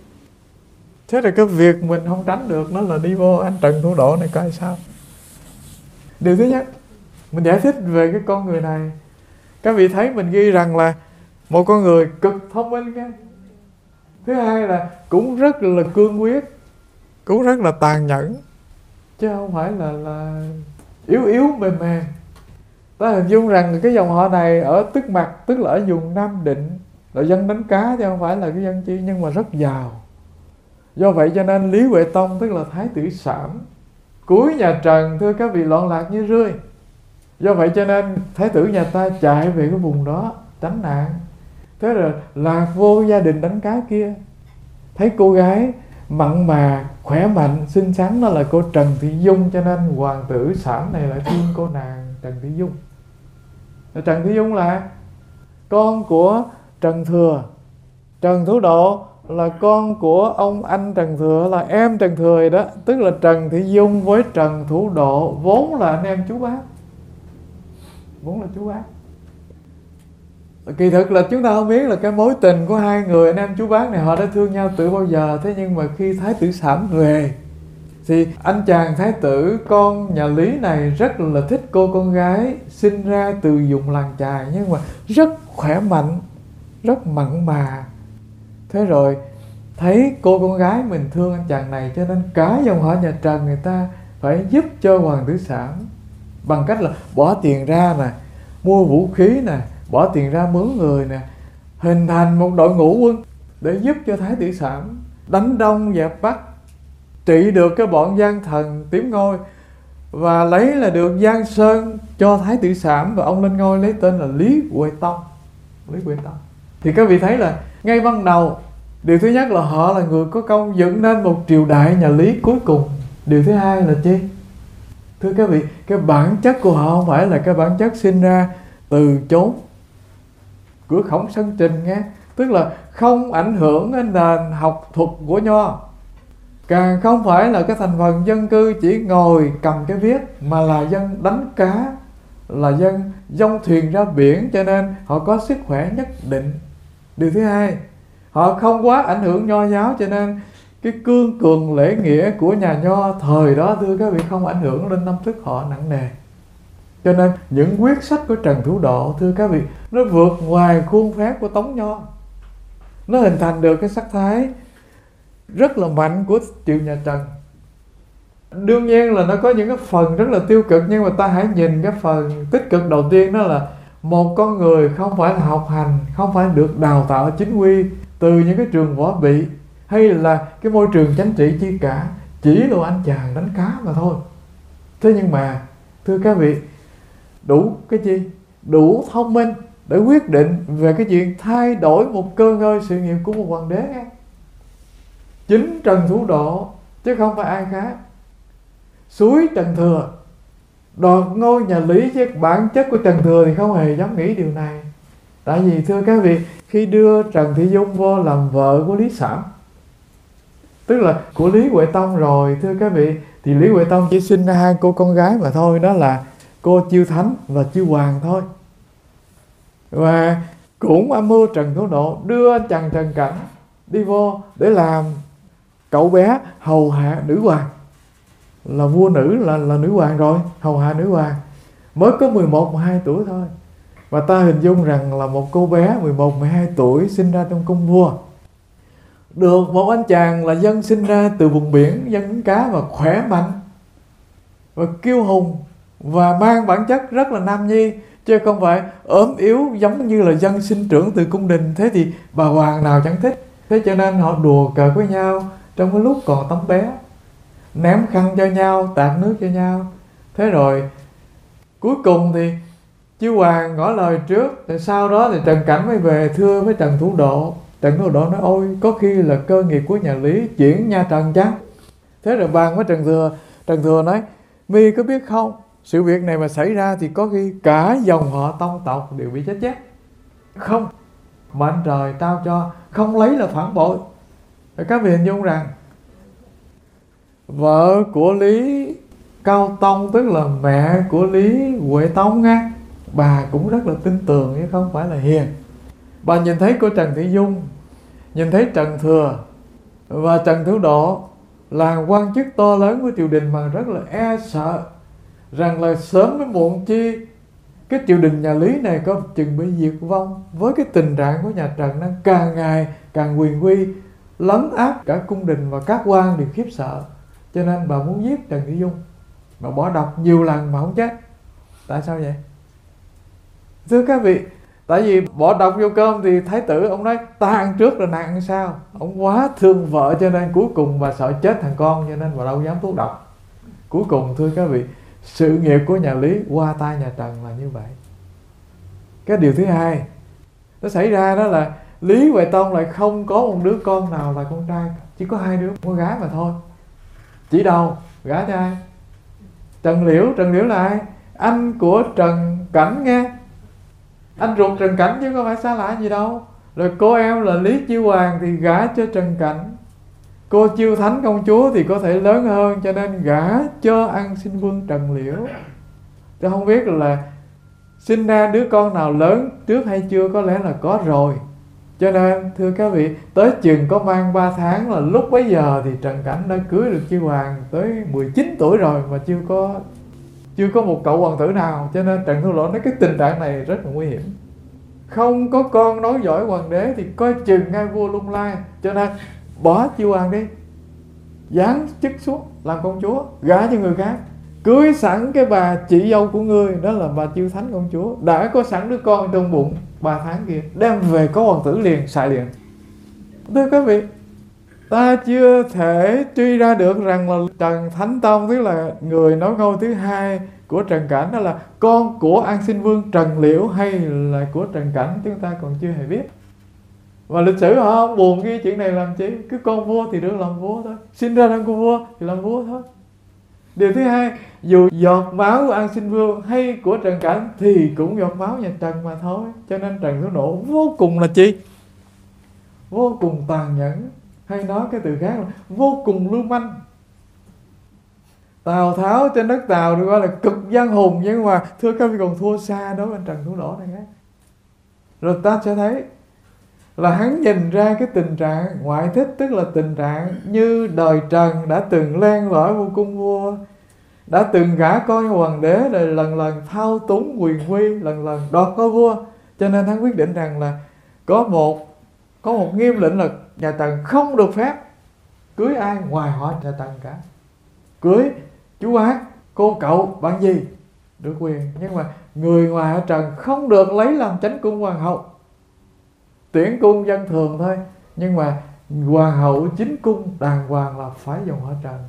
Thế là cái việc mình không tránh được nó là đi vô anh Trần Thủ Độ này coi sao. Điều thứ nhất, mình giải thích về cái con người này. Các vị thấy mình ghi rằng là một con người cực thông minh cái. Thứ hai là cũng rất là cương quyết, cũng rất là tàn nhẫn, chứ không phải là yếu mềm mềm. Ta hình dung rằng cái dòng họ này ở Tức Mặc, tức là ở vùng Nam Định, là dân đánh cá chứ không phải là cái dân chi, nhưng mà rất giàu. Do vậy cho nên Lý Huệ Tông, tức là Thái tử Sảm, cuối nhà Trần, thưa các vị, loạn lạc như rươi. Do vậy cho nên Thái tử nhà ta chạy về cái vùng đó tránh nạn. Thế rồi lạc vô gia đình đánh cá kia, thấy cô gái mặn mà, khỏe mạnh, xinh xắn, đó là cô Trần Thị Dung, cho nên hoàng tử Sảm này lại thương cô nàng Trần Thị Dung. Trần Thị Dung là con của Trần Thừa, Trần Thủ Độ là con của ông anh Trần Thừa, là em Trần Thừa đó. Tức là Trần Thị Dung với Trần Thủ Độ vốn là anh em chú bác, vốn là chú bác. Kỳ thực là chúng ta không biết là cái mối tình của hai người anh em chú bác này họ đã thương nhau từ bao giờ. Thế nhưng mà khi Thái tử Sảm về thì anh chàng thái tử con nhà Lý này rất là thích cô con gái sinh ra từ vùng làng chài, nhưng mà rất khỏe mạnh, rất mặn mà. Thế rồi thấy cô con gái mình thương anh chàng này, cho nên cả dòng họ nhà Trần người ta phải giúp cho hoàng tử Sảm bằng cách là bỏ tiền ra nè, mua vũ khí nè, bỏ tiền ra mướn người nè, hình thành một đội ngũ quân để giúp cho thái tử Sảm đánh Đông dẹp Bắc, trị được cái bọn gian thần Tiếm Ngôi và lấy là được Giang Sơn cho thái tử Sảm, và ông lên ngôi lấy tên là Lý Huệ Tông. Lý Huệ Tông thì các vị thấy là ngay ban đầu, điều thứ nhất là họ là người có công dựng nên một triều đại nhà Lý cuối cùng. Điều thứ hai là chi? Thưa các vị, cái bản chất của họ không phải là cái bản chất sinh ra từ chốn cửa khổng sân trình nghe, tức là không ảnh hưởng đến nền học thuật của Nho, càng không phải là cái thành phần dân cư chỉ ngồi cầm cái viết, mà là dân đánh cá, là dân dông thuyền ra biển, cho nên họ có sức khỏe nhất định. Điều thứ hai, họ không quá ảnh hưởng Nho giáo, cho nên cái cương cường lễ nghĩa của nhà Nho thời đó, thưa các vị, không ảnh hưởng lên tâm thức họ nặng nề. Cho nên những quyết sách của Trần Thủ Độ, thưa các vị, nó vượt ngoài khuôn phép của Tống Nho. Nó hình thành được cái sắc thái rất là mạnh của triều nhà Trần. Đương nhiên là nó có những cái phần rất là tiêu cực, nhưng mà ta hãy nhìn cái phần tích cực đầu tiên, đó là một con người không phải là học hành, không phải được đào tạo chính quy từ những cái trường võ bị hay là cái môi trường chính trị chi cả, chỉ là anh chàng đánh cá mà thôi. Thế nhưng mà thưa các vị, đủ cái gì? Đủ thông minh để quyết định về cái chuyện thay đổi một cơ ngơi sự nghiệp của một hoàng đế nghe. Chính Trần Thủ Độ chứ không phải ai khác. Suối Trần Thừa đoạt ngôi nhà Lý, chứ bản chất của Trần Thừa thì không hề dám nghĩ điều này. Tại vì thưa các vị, khi đưa Trần Thị Dung vô làm vợ của Lý Sảm, tức là của Lý Huệ Tông rồi, thưa các vị, thì Lý Huệ Tông chỉ sinh ra hai cô con gái mà thôi, đó là cô Chiêu Thánh và Chiêu Hoàng thôi. Và cũng âm mưu Trần Thủ Độ đưa anh chàng Trần Cảnh đi vô để làm cậu bé hầu hạ nữ hoàng, là vua nữ, là nữ hoàng rồi, hầu hạ nữ hoàng, mới có 11-12 tuổi thôi. Và ta hình dung rằng là một cô bé 11-12 tuổi sinh ra trong cung vua, được một anh chàng là dân sinh ra từ vùng biển, dân đánh cá và khỏe mạnh và kiêu hùng và mang bản chất rất là nam nhi, chứ không phải ốm yếu giống như là dân sinh trưởng từ cung đình. Thế thì bà hoàng nào chẳng thích. Thế cho nên họ đùa cợt với nhau trong cái lúc còn tấm bé, ném khăn cho nhau, tạt nước cho nhau. Thế rồi cuối cùng thì Chiêu Hoàng ngỏ lời trước, rồi sau đó thì Trần Cảnh mới về thưa với Trần Thủ Độ. Trần Thủ Độ nói: ôi, có khi là cơ nghiệp của nhà Lý chuyển nha Trần chăng? Thế rồi bàn với Trần Thừa. Trần Thừa nói: mi có biết không, sự việc này mà xảy ra thì có khi cả dòng họ tông tộc đều bị chết chết. Không, mệnh trời trao cho, không lấy là phản bội. Rồi các vị hình dung rằng vợ của Lý Cao Tông, tức là mẹ của Lý Huệ Tông nha, bà cũng rất là tin tưởng chứ không phải là hiền. Bà nhìn thấy cô Trần Thị Dung, nhìn thấy Trần Thừa và Trần Thủ Độ là quan chức to lớn của triều đình mà rất là e sợ rằng là sớm với muộn chi cái triều đình nhà Lý này có chừng bị diệt vong, với cái tình trạng của nhà Trần đang càng ngày càng quyền quy, lấn áp cả cung đình và các quan đều khiếp sợ. Cho nên bà muốn giết Trần Thị Dung, bà bỏ độc nhiều lần mà không chết. Tại sao vậy? Thưa các vị, tại vì bỏ độc vô cơm thì thái tử ông nói ta ăn trước rồi nàng ăn sau. Ông quá thương vợ cho nên cuối cùng bà sợ chết thằng con, cho nên bà đâu dám thuốc độc. Cuối cùng thưa các vị, sự nghiệp của nhà Lý qua tay nhà Trần là như vậy. Cái điều thứ hai nó xảy ra đó là Lý Huệ Tông lại không có một đứa con nào là con trai, chỉ có hai đứa con gái mà thôi. Chỉ đầu gả cho ai? Trần Liễu. Trần Liễu là ai? Anh của Trần Cảnh nghe, anh ruột Trần Cảnh chứ không phải xa lạ gì đâu. Rồi cô em là Lý Chiêu Hoàng thì gả cho Trần Cảnh. Cô Chiêu Thánh công chúa thì có thể lớn hơn, cho nên gả cho ăn xin vương Trần Liễu. Tôi không biết là sinh ra đứa con nào lớn trước hay chưa có lẽ là có rồi. Cho nên thưa các vị, tới chừng có mang 3 tháng là lúc bấy giờ thì Trần Cảnh đã cưới được Chiêu Hoàng tới 19 tuổi rồi mà chưa có một cậu hoàng tử nào. Cho nên Trần Thủ Độ nói cái tình trạng này rất là nguy hiểm. Không có con nối dõi hoàng đế thì coi chừng ngai vua lung lai. Cho nên bỏ Chiêu Hoàng đi, giáng chức xuống làm công chúa, gả cho người khác, cưới sẵn cái bà chị dâu của ngươi, đó là bà Chiêu Thánh công chúa, đã có sẵn đứa con trong bụng 3 tháng kia, đem về có hoàng tử liền, xài liền. Thưa các vị, ta chưa thể truy ra được rằng là Trần Thánh Tông, tức là người nối ngôi thứ hai của Trần Cảnh, đó là con của An Sinh Vương Trần Liễu hay là của Trần Cảnh, chúng ta còn chưa hề biết. Và lịch sử họ không buồn ghi chuyện này làm chi, cứ con vua thì được làm vua thôi, sinh ra làm con vua thì làm vua thôi. Điều thứ hai, dù giọt máu của An Sinh Vương hay của Trần Cảnh thì cũng giọt máu nhà Trần mà thôi. Cho nên Trần Thủ Độ vô cùng là chi? Vô cùng tàn nhẫn, hay nói cái từ khác là vô cùng lưu manh. Tào Tháo trên đất Tào được gọi là cực gian hùng, nhưng mà thưa các vị còn thua xa đối với Trần Thủ Độ này khác. Rồi ta sẽ thấy là hắn nhìn ra cái tình trạng ngoại thích, tức là tình trạng như đời Trần đã từng len lỏi vô cung vua, đã từng gả con cho hoàng đế, rồi lần lần thao túng quyền quy, lần lần đoạt ngôi vua. Cho nên hắn quyết định rằng là có một nghiêm lệnh là nhà Trần không được phép cưới ai ngoài họ nhà Trần cả. Cưới chú bác, cô cậu, bạn gì được quyền, nhưng mà người ngoài họ Trần không được lấy làm chánh cung hoàng hậu. Tuyển cung dân thường thôi, nhưng mà hoàng hậu chính cung đàng hoàng là phải dòng họ Trần.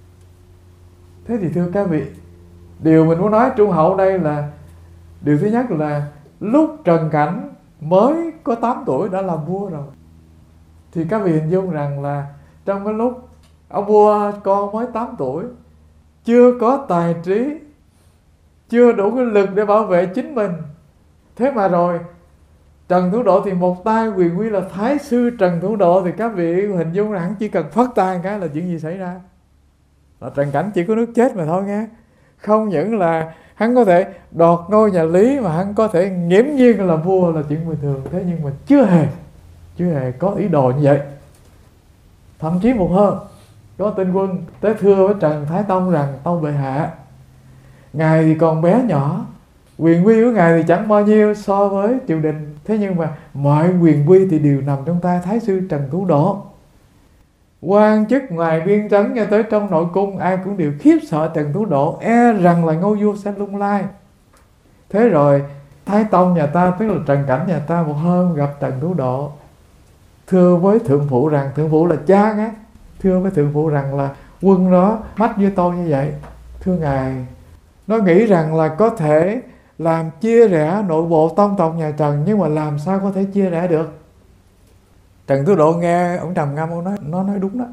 Thế thì thưa các vị, điều mình muốn nói trung hậu đây là điều thứ nhất là lúc Trần Cảnh mới có 8 tuổi đã làm vua rồi. Thì các vị hình dung rằng là trong cái lúc ông vua con mới 8 tuổi, chưa có tài trí, chưa đủ cái lực để bảo vệ chính mình. Thế mà rồi Trần Thủ Độ thì một tay quyền quy là Thái sư Trần Thủ Độ, thì các vị hình dung rằng chỉ cần phất tay cái là chuyện gì xảy ra. Là Trần Cảnh chỉ có nước chết mà thôi nghe. Không những là hắn có thể đoạt ngôi nhà Lý, mà hắn có thể nghiễm nhiên là vua là chuyện bình thường. Thế nhưng mà chưa hề có ý đồ như vậy. Thậm chí một hôm có tên quân tới thưa với Trần Thái Tông rằng: tâu bệ hạ, ngài thì còn bé nhỏ, quyền quy của ngài thì chẳng bao nhiêu so với triều đình, thế nhưng mà mọi quyền quy thì đều nằm trong tay Thái sư Trần Thủ Độ. Quan chức ngoài biên trấn cho tới trong nội cung ai cũng đều khiếp sợ Trần Thủ Độ, e rằng là ngôi vua sẽ lung lai. Thế rồi Thái Tông nhà ta, tức là Trần Cảnh nhà ta, một hôm gặp Trần Thủ Độ, thưa với thượng phụ rằng, thượng phụ là cha nghe, thưa với thượng phụ rằng là quân đó mách với tôi như vậy, thưa ngài, nó nghĩ rằng là có thể làm chia rẽ nội bộ tông tộc nhà Trần, nhưng mà làm sao có thể chia rẽ được. Trần Thủ Độ nghe ông trầm ngâm, ông nói: nó nói đúng đó,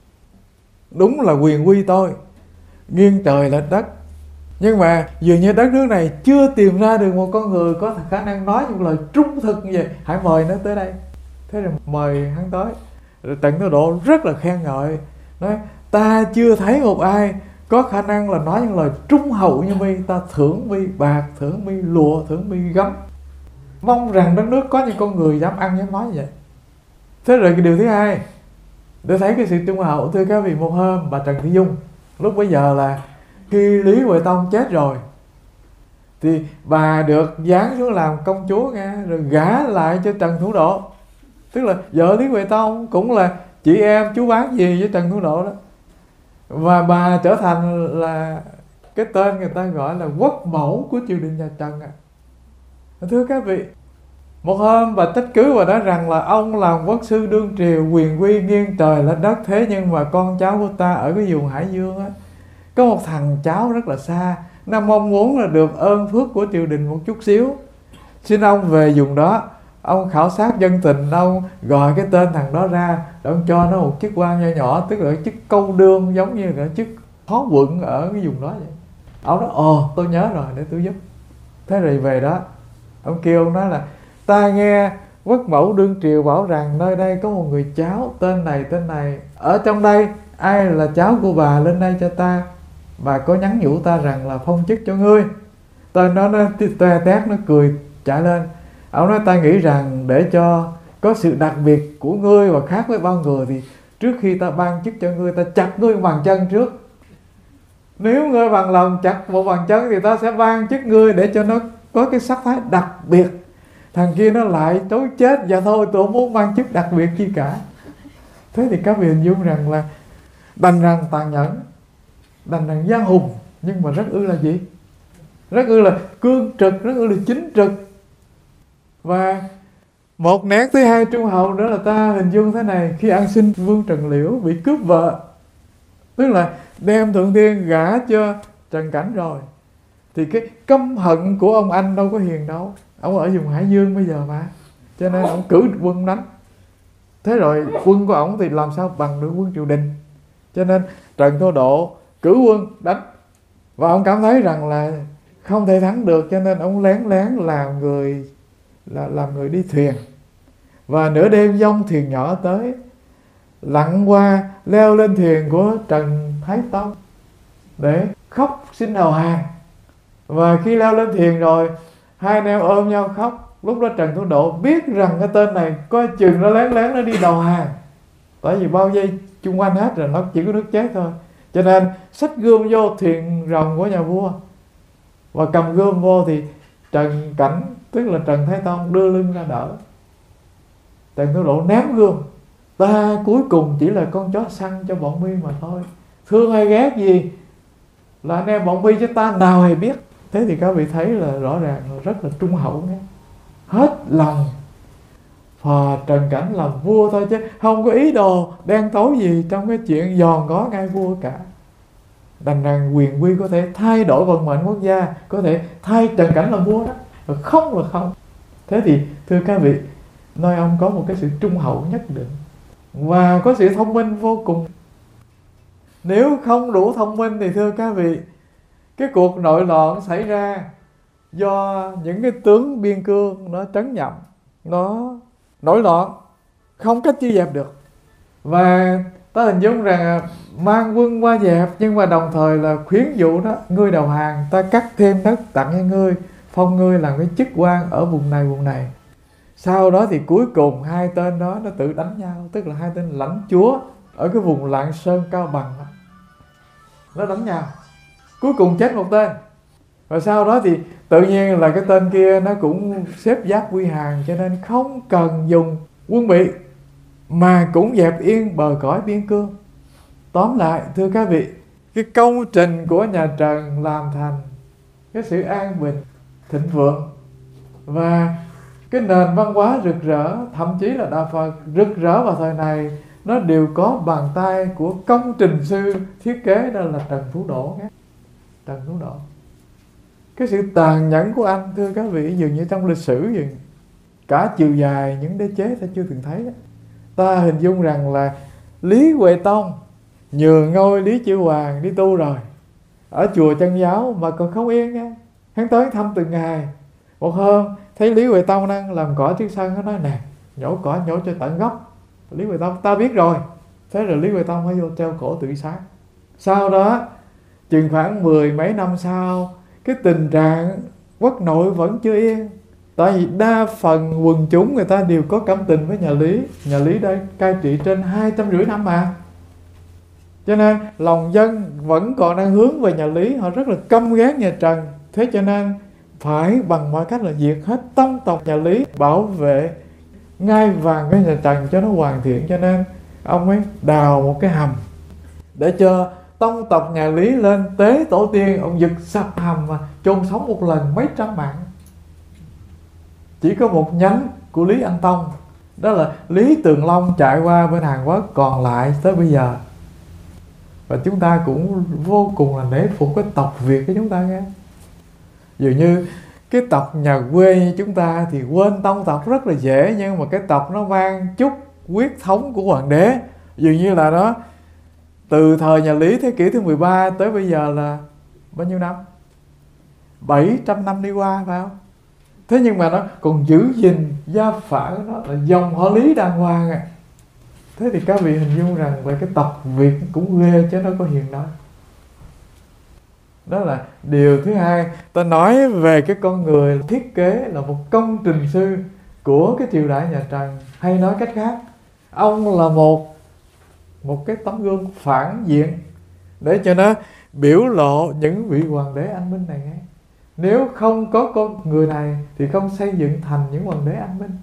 đúng là quyền quy tôi nghiêng trời lệch đất, nhưng mà dường như đất nước này chưa tìm ra được một con người có khả năng nói những lời trung thực như vậy, hãy mời nó tới đây. Thế rồi mời hắn tới. Rồi Trần Thủ Độ rất là khen ngợi, nói: ta chưa thấy một ai có khả năng là nói những lời trung hậu như mi, ta thưởng mi bạc, thưởng mi lụa, thưởng mi gấm, mong rằng đất nước có những con người dám ăn dám nói như vậy. Thế rồi cái điều thứ hai để thấy cái sự trung hậu, thưa các vị, một hôm bà Trần Thị Dung, lúc bấy giờ là khi Lý Huệ Tông chết rồi, thì bà được giáng xuống làm công chúa nghe, rồi gả lại cho Trần Thủ Độ, tức là vợ Lý Huệ Tông, cũng là chị em chú bác gì với Trần Thủ Độ đó. Và bà trở thành là cái tên người ta gọi là quốc mẫu của triều đình nhà Trần. Thưa các vị, một hôm bà trách cứ và nói rằng là ông làm quốc sư đương triều, quyền quy nghiêng trời lệch đất, thế nhưng mà con cháu của ta ở cái vùng Hải Dương á, có một thằng cháu rất là xa, nó mong muốn là được ơn phước của triều đình một chút xíu, xin ông về vùng đó, ông khảo sát dân tình, ông gọi cái tên thằng đó ra, ông cho nó một chức quan nho nhỏ, tức là chức câu đương, giống như là chức phó quận ở cái vùng đó vậy. Ông nói: tôi nhớ rồi, để tôi giúp. Thế rồi về đó, ông kêu ông nói là: ta nghe quốc mẫu đương triều bảo rằng nơi đây có một người cháu tên này, ở trong đây ai là cháu của bà lên đây cho ta, bà có nhắn nhủ ta rằng là phong chức cho ngươi. Tên nó toe tét, nó cười chạy lên. Ông nói ta nghĩ rằng để cho có sự đặc biệt của ngươi và khác với bao người thì trước khi ta ban chức cho ngươi, ta chặt ngươi bằng chân trước. Nếu ngươi bằng lòng chặt một bàn chân thì ta sẽ ban chức ngươi để cho nó có cái sắc thái đặc biệt. Thằng kia nó lại chối chết, và thôi tôi không muốn ban chức đặc biệt chi cả. Thế thì các vị hình dung rằng là đành rằng tàn nhẫn, đành rằng gian hùng, nhưng mà rất ư là gì? Rất ư là cương trực, rất ư là chính trực. Và một nét thứ hai trung hậu nữa là ta hình dung thế này: khi ăn xin Vương Trần Liễu bị cướp vợ, tức là đem Thượng Thiên gả cho Trần Cảnh rồi, thì cái căm hận của ông anh đâu có hiền đâu. Ông ở vùng Hải Dương bây giờ mà, cho nên ông cử quân đánh. Thế rồi quân của ông thì làm sao bằng được quân triều đình, cho nên Trần Thô Độ cử quân đánh, và ông cảm thấy rằng là không thể thắng được, cho nên ông lén lén làm người đi thuyền. Và nửa đêm dông thuyền nhỏ tới, lặn qua leo lên thuyền của Trần Thái Tông để khóc xin đầu hàng. Và khi leo lên thuyền rồi, hai anh em ôm nhau khóc. Lúc đó Trần Thủ Độ biết rằng cái tên này coi chừng nó lén lén nó đi đầu hàng, tại vì bao vây chung quanh hết rồi, nó chỉ có nước chết thôi. Cho nên xách gươm vô thuyền rồng của nhà vua, và cầm gươm vô thì Trần Cảnh, tức là Trần Thái Tông, đưa lưng ra đỡ. Trần Thủ Độ ném gươm: ta cuối cùng chỉ là con chó săn cho bọn mi mà thôi, thương hay ghét gì là anh em bọn mi chứ ta nào hề biết. Thế thì các vị thấy là rõ ràng là rất là trung hậu nhé, hết lòng phò Trần Cảnh làm vua thôi, chứ không có ý đồ đen tối gì trong cái chuyện giòn có ngai vua cả. Đành rằng quyền quy có thể thay đổi vận mệnh quốc gia, có thể thay Trần Cảnh làm vua đó, và không là không. Thế thì thưa các vị, nơi ông có một cái sự trung hậu nhất định, và có sự thông minh vô cùng. Nếu không đủ thông minh thì thưa các vị, cái cuộc nội loạn xảy ra do những cái tướng biên cương nó trấn nhậm, nó nổi loạn, không cách chi dẹp được. Và ta hình dung rằng mang quân qua dẹp, nhưng mà đồng thời là khuyến dụ đó: ngươi đầu hàng, ta cắt thêm đất tặng cho ngươi, phong ngươi làm cái chức quan ở vùng này. Sau đó thì cuối cùng hai tên đó nó tự đánh nhau, tức là hai tên lãnh chúa ở cái vùng Lạng Sơn Cao Bằng đó, nó đánh nhau, cuối cùng chết một tên. Và sau đó thì tự nhiên là cái tên kia nó cũng xếp giáp quy hàng, cho nên không cần dùng quân bị mà cũng dẹp yên bờ cõi biên cương. Tóm lại thưa các vị, cái công trình của nhà Trần làm thành cái sự an bình, thịnh vượng, và cái nền văn hóa rực rỡ, thậm chí là đạo Phật rực rỡ vào thời này, nó đều có bàn tay của công trình sư thiết kế, đó là Trần Thủ Độ nhé. Trần Thủ Độ, cái sự tàn nhẫn của anh thưa các vị dường như trong lịch sử dường cả chiều dài những đế chế ta chưa từng thấy đó. Ta hình dung rằng là Lý Huệ Tông nhường ngôi Lý Chiêu Hoàng đi tu rồi ở chùa Chân Giáo mà còn không yên nha. Hắn tới thăm từng ngày. Một hôm thấy Lý Huệ Tông đang làm cỏ trước sân, hắn nói: nè, nhổ cỏ nhổ cho tận gốc. Lý Huệ Tông: ta biết rồi. Thế rồi Lý Huệ Tông phải vô treo cổ tự sát. Sau đó chừng khoảng 10 mấy năm sau, cái tình trạng quốc nội vẫn chưa yên, tại vì đa phần quần chúng người ta đều có cảm tình với nhà Lý. Nhà Lý đã cai trị trên 250 năm mà, cho nên lòng dân vẫn còn đang hướng về nhà Lý, họ rất là căm ghét nhà Trần. Thế cho nên phải bằng mọi cách là diệt hết tông tộc nhà Lý, bảo vệ ngai vàng cái nhà Trần cho nó hoàn thiện. Cho nên ông ấy đào một cái hầm để cho tông tộc nhà Lý lên tế tổ tiên. Ông giật sập hầm mà chôn sống một lần mấy trăm mạng. Chỉ có một nhánh của Lý Anh Tông, đó là Lý Tường Long, chạy qua bên Hàn Quốc, còn lại tới bây giờ. Và chúng ta cũng vô cùng là nể phục cái tộc Việt của chúng ta nghe. Dường như cái tộc nhà quê như chúng ta thì quên tông tộc rất là dễ, nhưng mà cái tộc nó mang chút huyết thống của hoàng đế. Dường như là nó từ thời nhà Lý thế kỷ thứ 13 tới bây giờ là bao nhiêu năm? 700 năm đi qua phải không? Thế nhưng mà nó còn giữ gìn gia phả của nó là dòng họ Lý đàng hoàng à. Thế thì các vị hình dung rằng về cái tộc Việt cũng ghê chứ nó có hiền đâu. Đó là điều thứ hai. Ta nói về cái con người thiết kế là một công trình sư của cái triều đại nhà Trần. Hay nói cách khác, ông là một cái tấm gương phản diện để cho nó biểu lộ những vị hoàng đế anh minh này ngay. Nếu không có con người này thì không xây dựng thành những hoàng đế anh minh.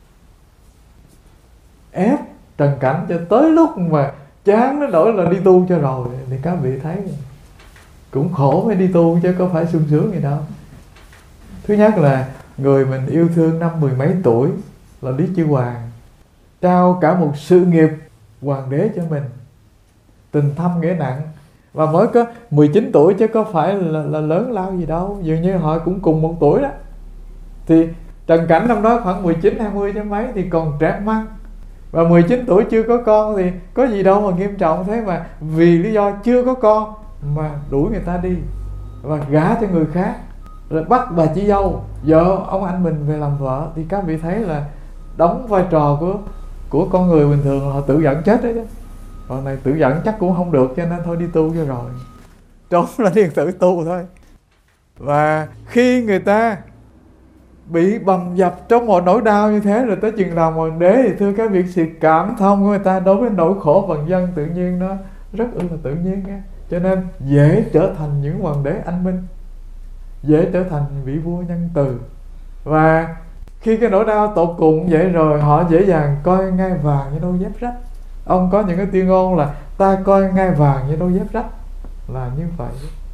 Ép Trần Cảnh cho tới lúc mà chán nó đổi là đi tu cho rồi, thì các vị thấy cũng khổ mới đi tu chứ có phải sung sướng gì đâu. Thứ nhất là người mình yêu thương năm 10 mấy tuổi là Lý Chư Hoàng, trao cả một sự nghiệp hoàng đế cho mình, tình thâm nghĩa nặng, và mới có 19 tuổi chứ có phải là lớn lao gì đâu. Dường như họ cũng cùng một tuổi đó. Thì Trần Cảnh năm đó khoảng 19, 20 chứ mấy, thì còn trẻ măng. Và 19 tuổi chưa có con thì có gì đâu mà nghiêm trọng thế, mà vì lý do chưa có con mà đuổi người ta đi và gả cho người khác, rồi bắt bà chị dâu vợ ông anh mình về làm vợ. Thì các vị thấy là đóng vai trò của con người bình thường họ tự giận chết đấy chứ. Còn này tự giận chắc cũng không được, cho nên thôi đi tu cho rồi. Trốn là điên tự tu thôi. Và khi người ta bị bầm dập trong một nỗi đau như thế, rồi tới chừng làm hoàng đế, thì thưa các vị, sự cảm thông của người ta đối với nỗi khổ vần dân tự nhiên nó rất là tự nhiên nha. Cho nên dễ trở thành những hoàng đế anh minh, dễ trở thành vị vua nhân từ. Và khi cái nỗi đau tột cùng vậy rồi, họ dễ dàng coi ngai vàng như đôi dép rách. Ông có những cái tuyên ngôn là ta coi ngai vàng như đôi dép rách, là như vậy.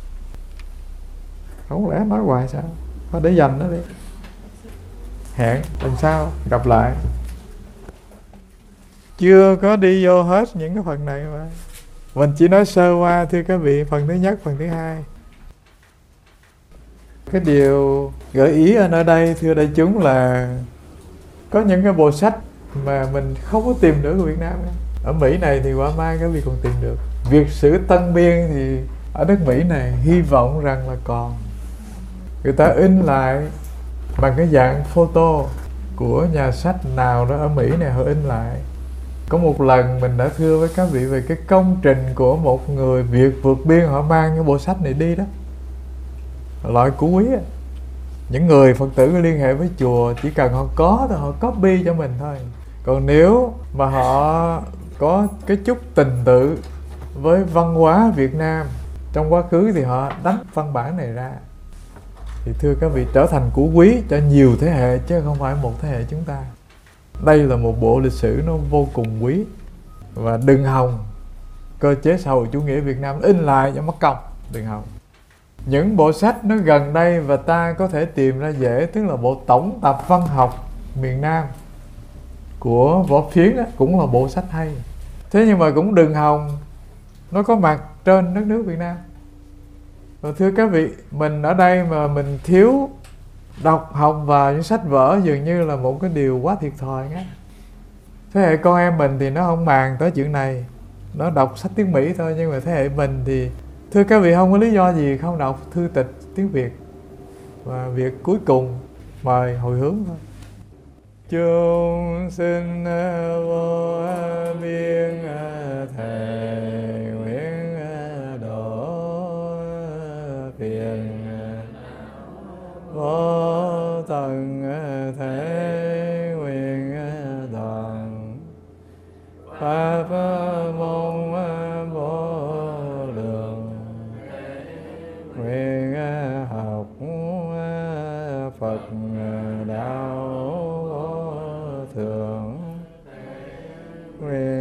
Không lẽ nói hoài sao? Thôi để dành nó đi. Hẹn lần sau gặp lại. Chưa có đi vô hết những cái phần này mà. Mình chỉ nói sơ qua thưa các vị, phần thứ nhất, phần thứ hai. Cái điều gợi ý ở nơi đây thưa đại chúng là có những cái bộ sách mà mình không có tìm được ở Việt Nam. Ở Mỹ này thì quả mai các vị còn tìm được. Việt sử Tân Biên thì ở nước Mỹ này hy vọng rằng là còn. Người ta in lại bằng cái dạng photo của nhà sách nào đó ở Mỹ này, họ in lại. Có một lần mình đã thưa với các vị về cái công trình của một người Việt vượt biên, họ mang cái bộ sách này đi đó, loại cũ quý. Những người Phật tử liên hệ với chùa, chỉ cần họ có thì họ copy cho mình thôi. Còn nếu mà họ có cái chút tình tự với văn hóa Việt Nam trong quá khứ thì họ đánh văn bản này ra. Thì thưa các vị, trở thành cũ quý cho nhiều thế hệ chứ không phải một thế hệ chúng ta. Đây là một bộ lịch sử nó vô cùng quý. Và đừng hòng cơ chế xã hội chủ nghĩa Việt Nam in lại cho mất công, đừng hòng. Những bộ sách nó gần đây và ta có thể tìm ra dễ, tức là bộ tổng tập văn học miền Nam của Võ Phiến đó, cũng là bộ sách hay. Thế nhưng mà cũng đừng hòng nó có mặt trên đất nước Việt Nam. Và thưa các vị, mình ở đây mà mình thiếu đọc học vào những sách vở dường như là một cái điều quá thiệt thòi á. Thế hệ con em mình thì nó không màng tới chuyện này, nó đọc sách tiếng Mỹ thôi. Nhưng mà thế hệ mình thì thưa các vị, không có lý do gì không đọc thư tịch tiếng Việt. Và việc cuối cùng mời hồi hướng thôi. Chúng sinh vô biên thề nguyện độ phiền vô tận thể nguyện toàn pháp môn vô lượng nguyện học Phật đạo vô thượng nguyện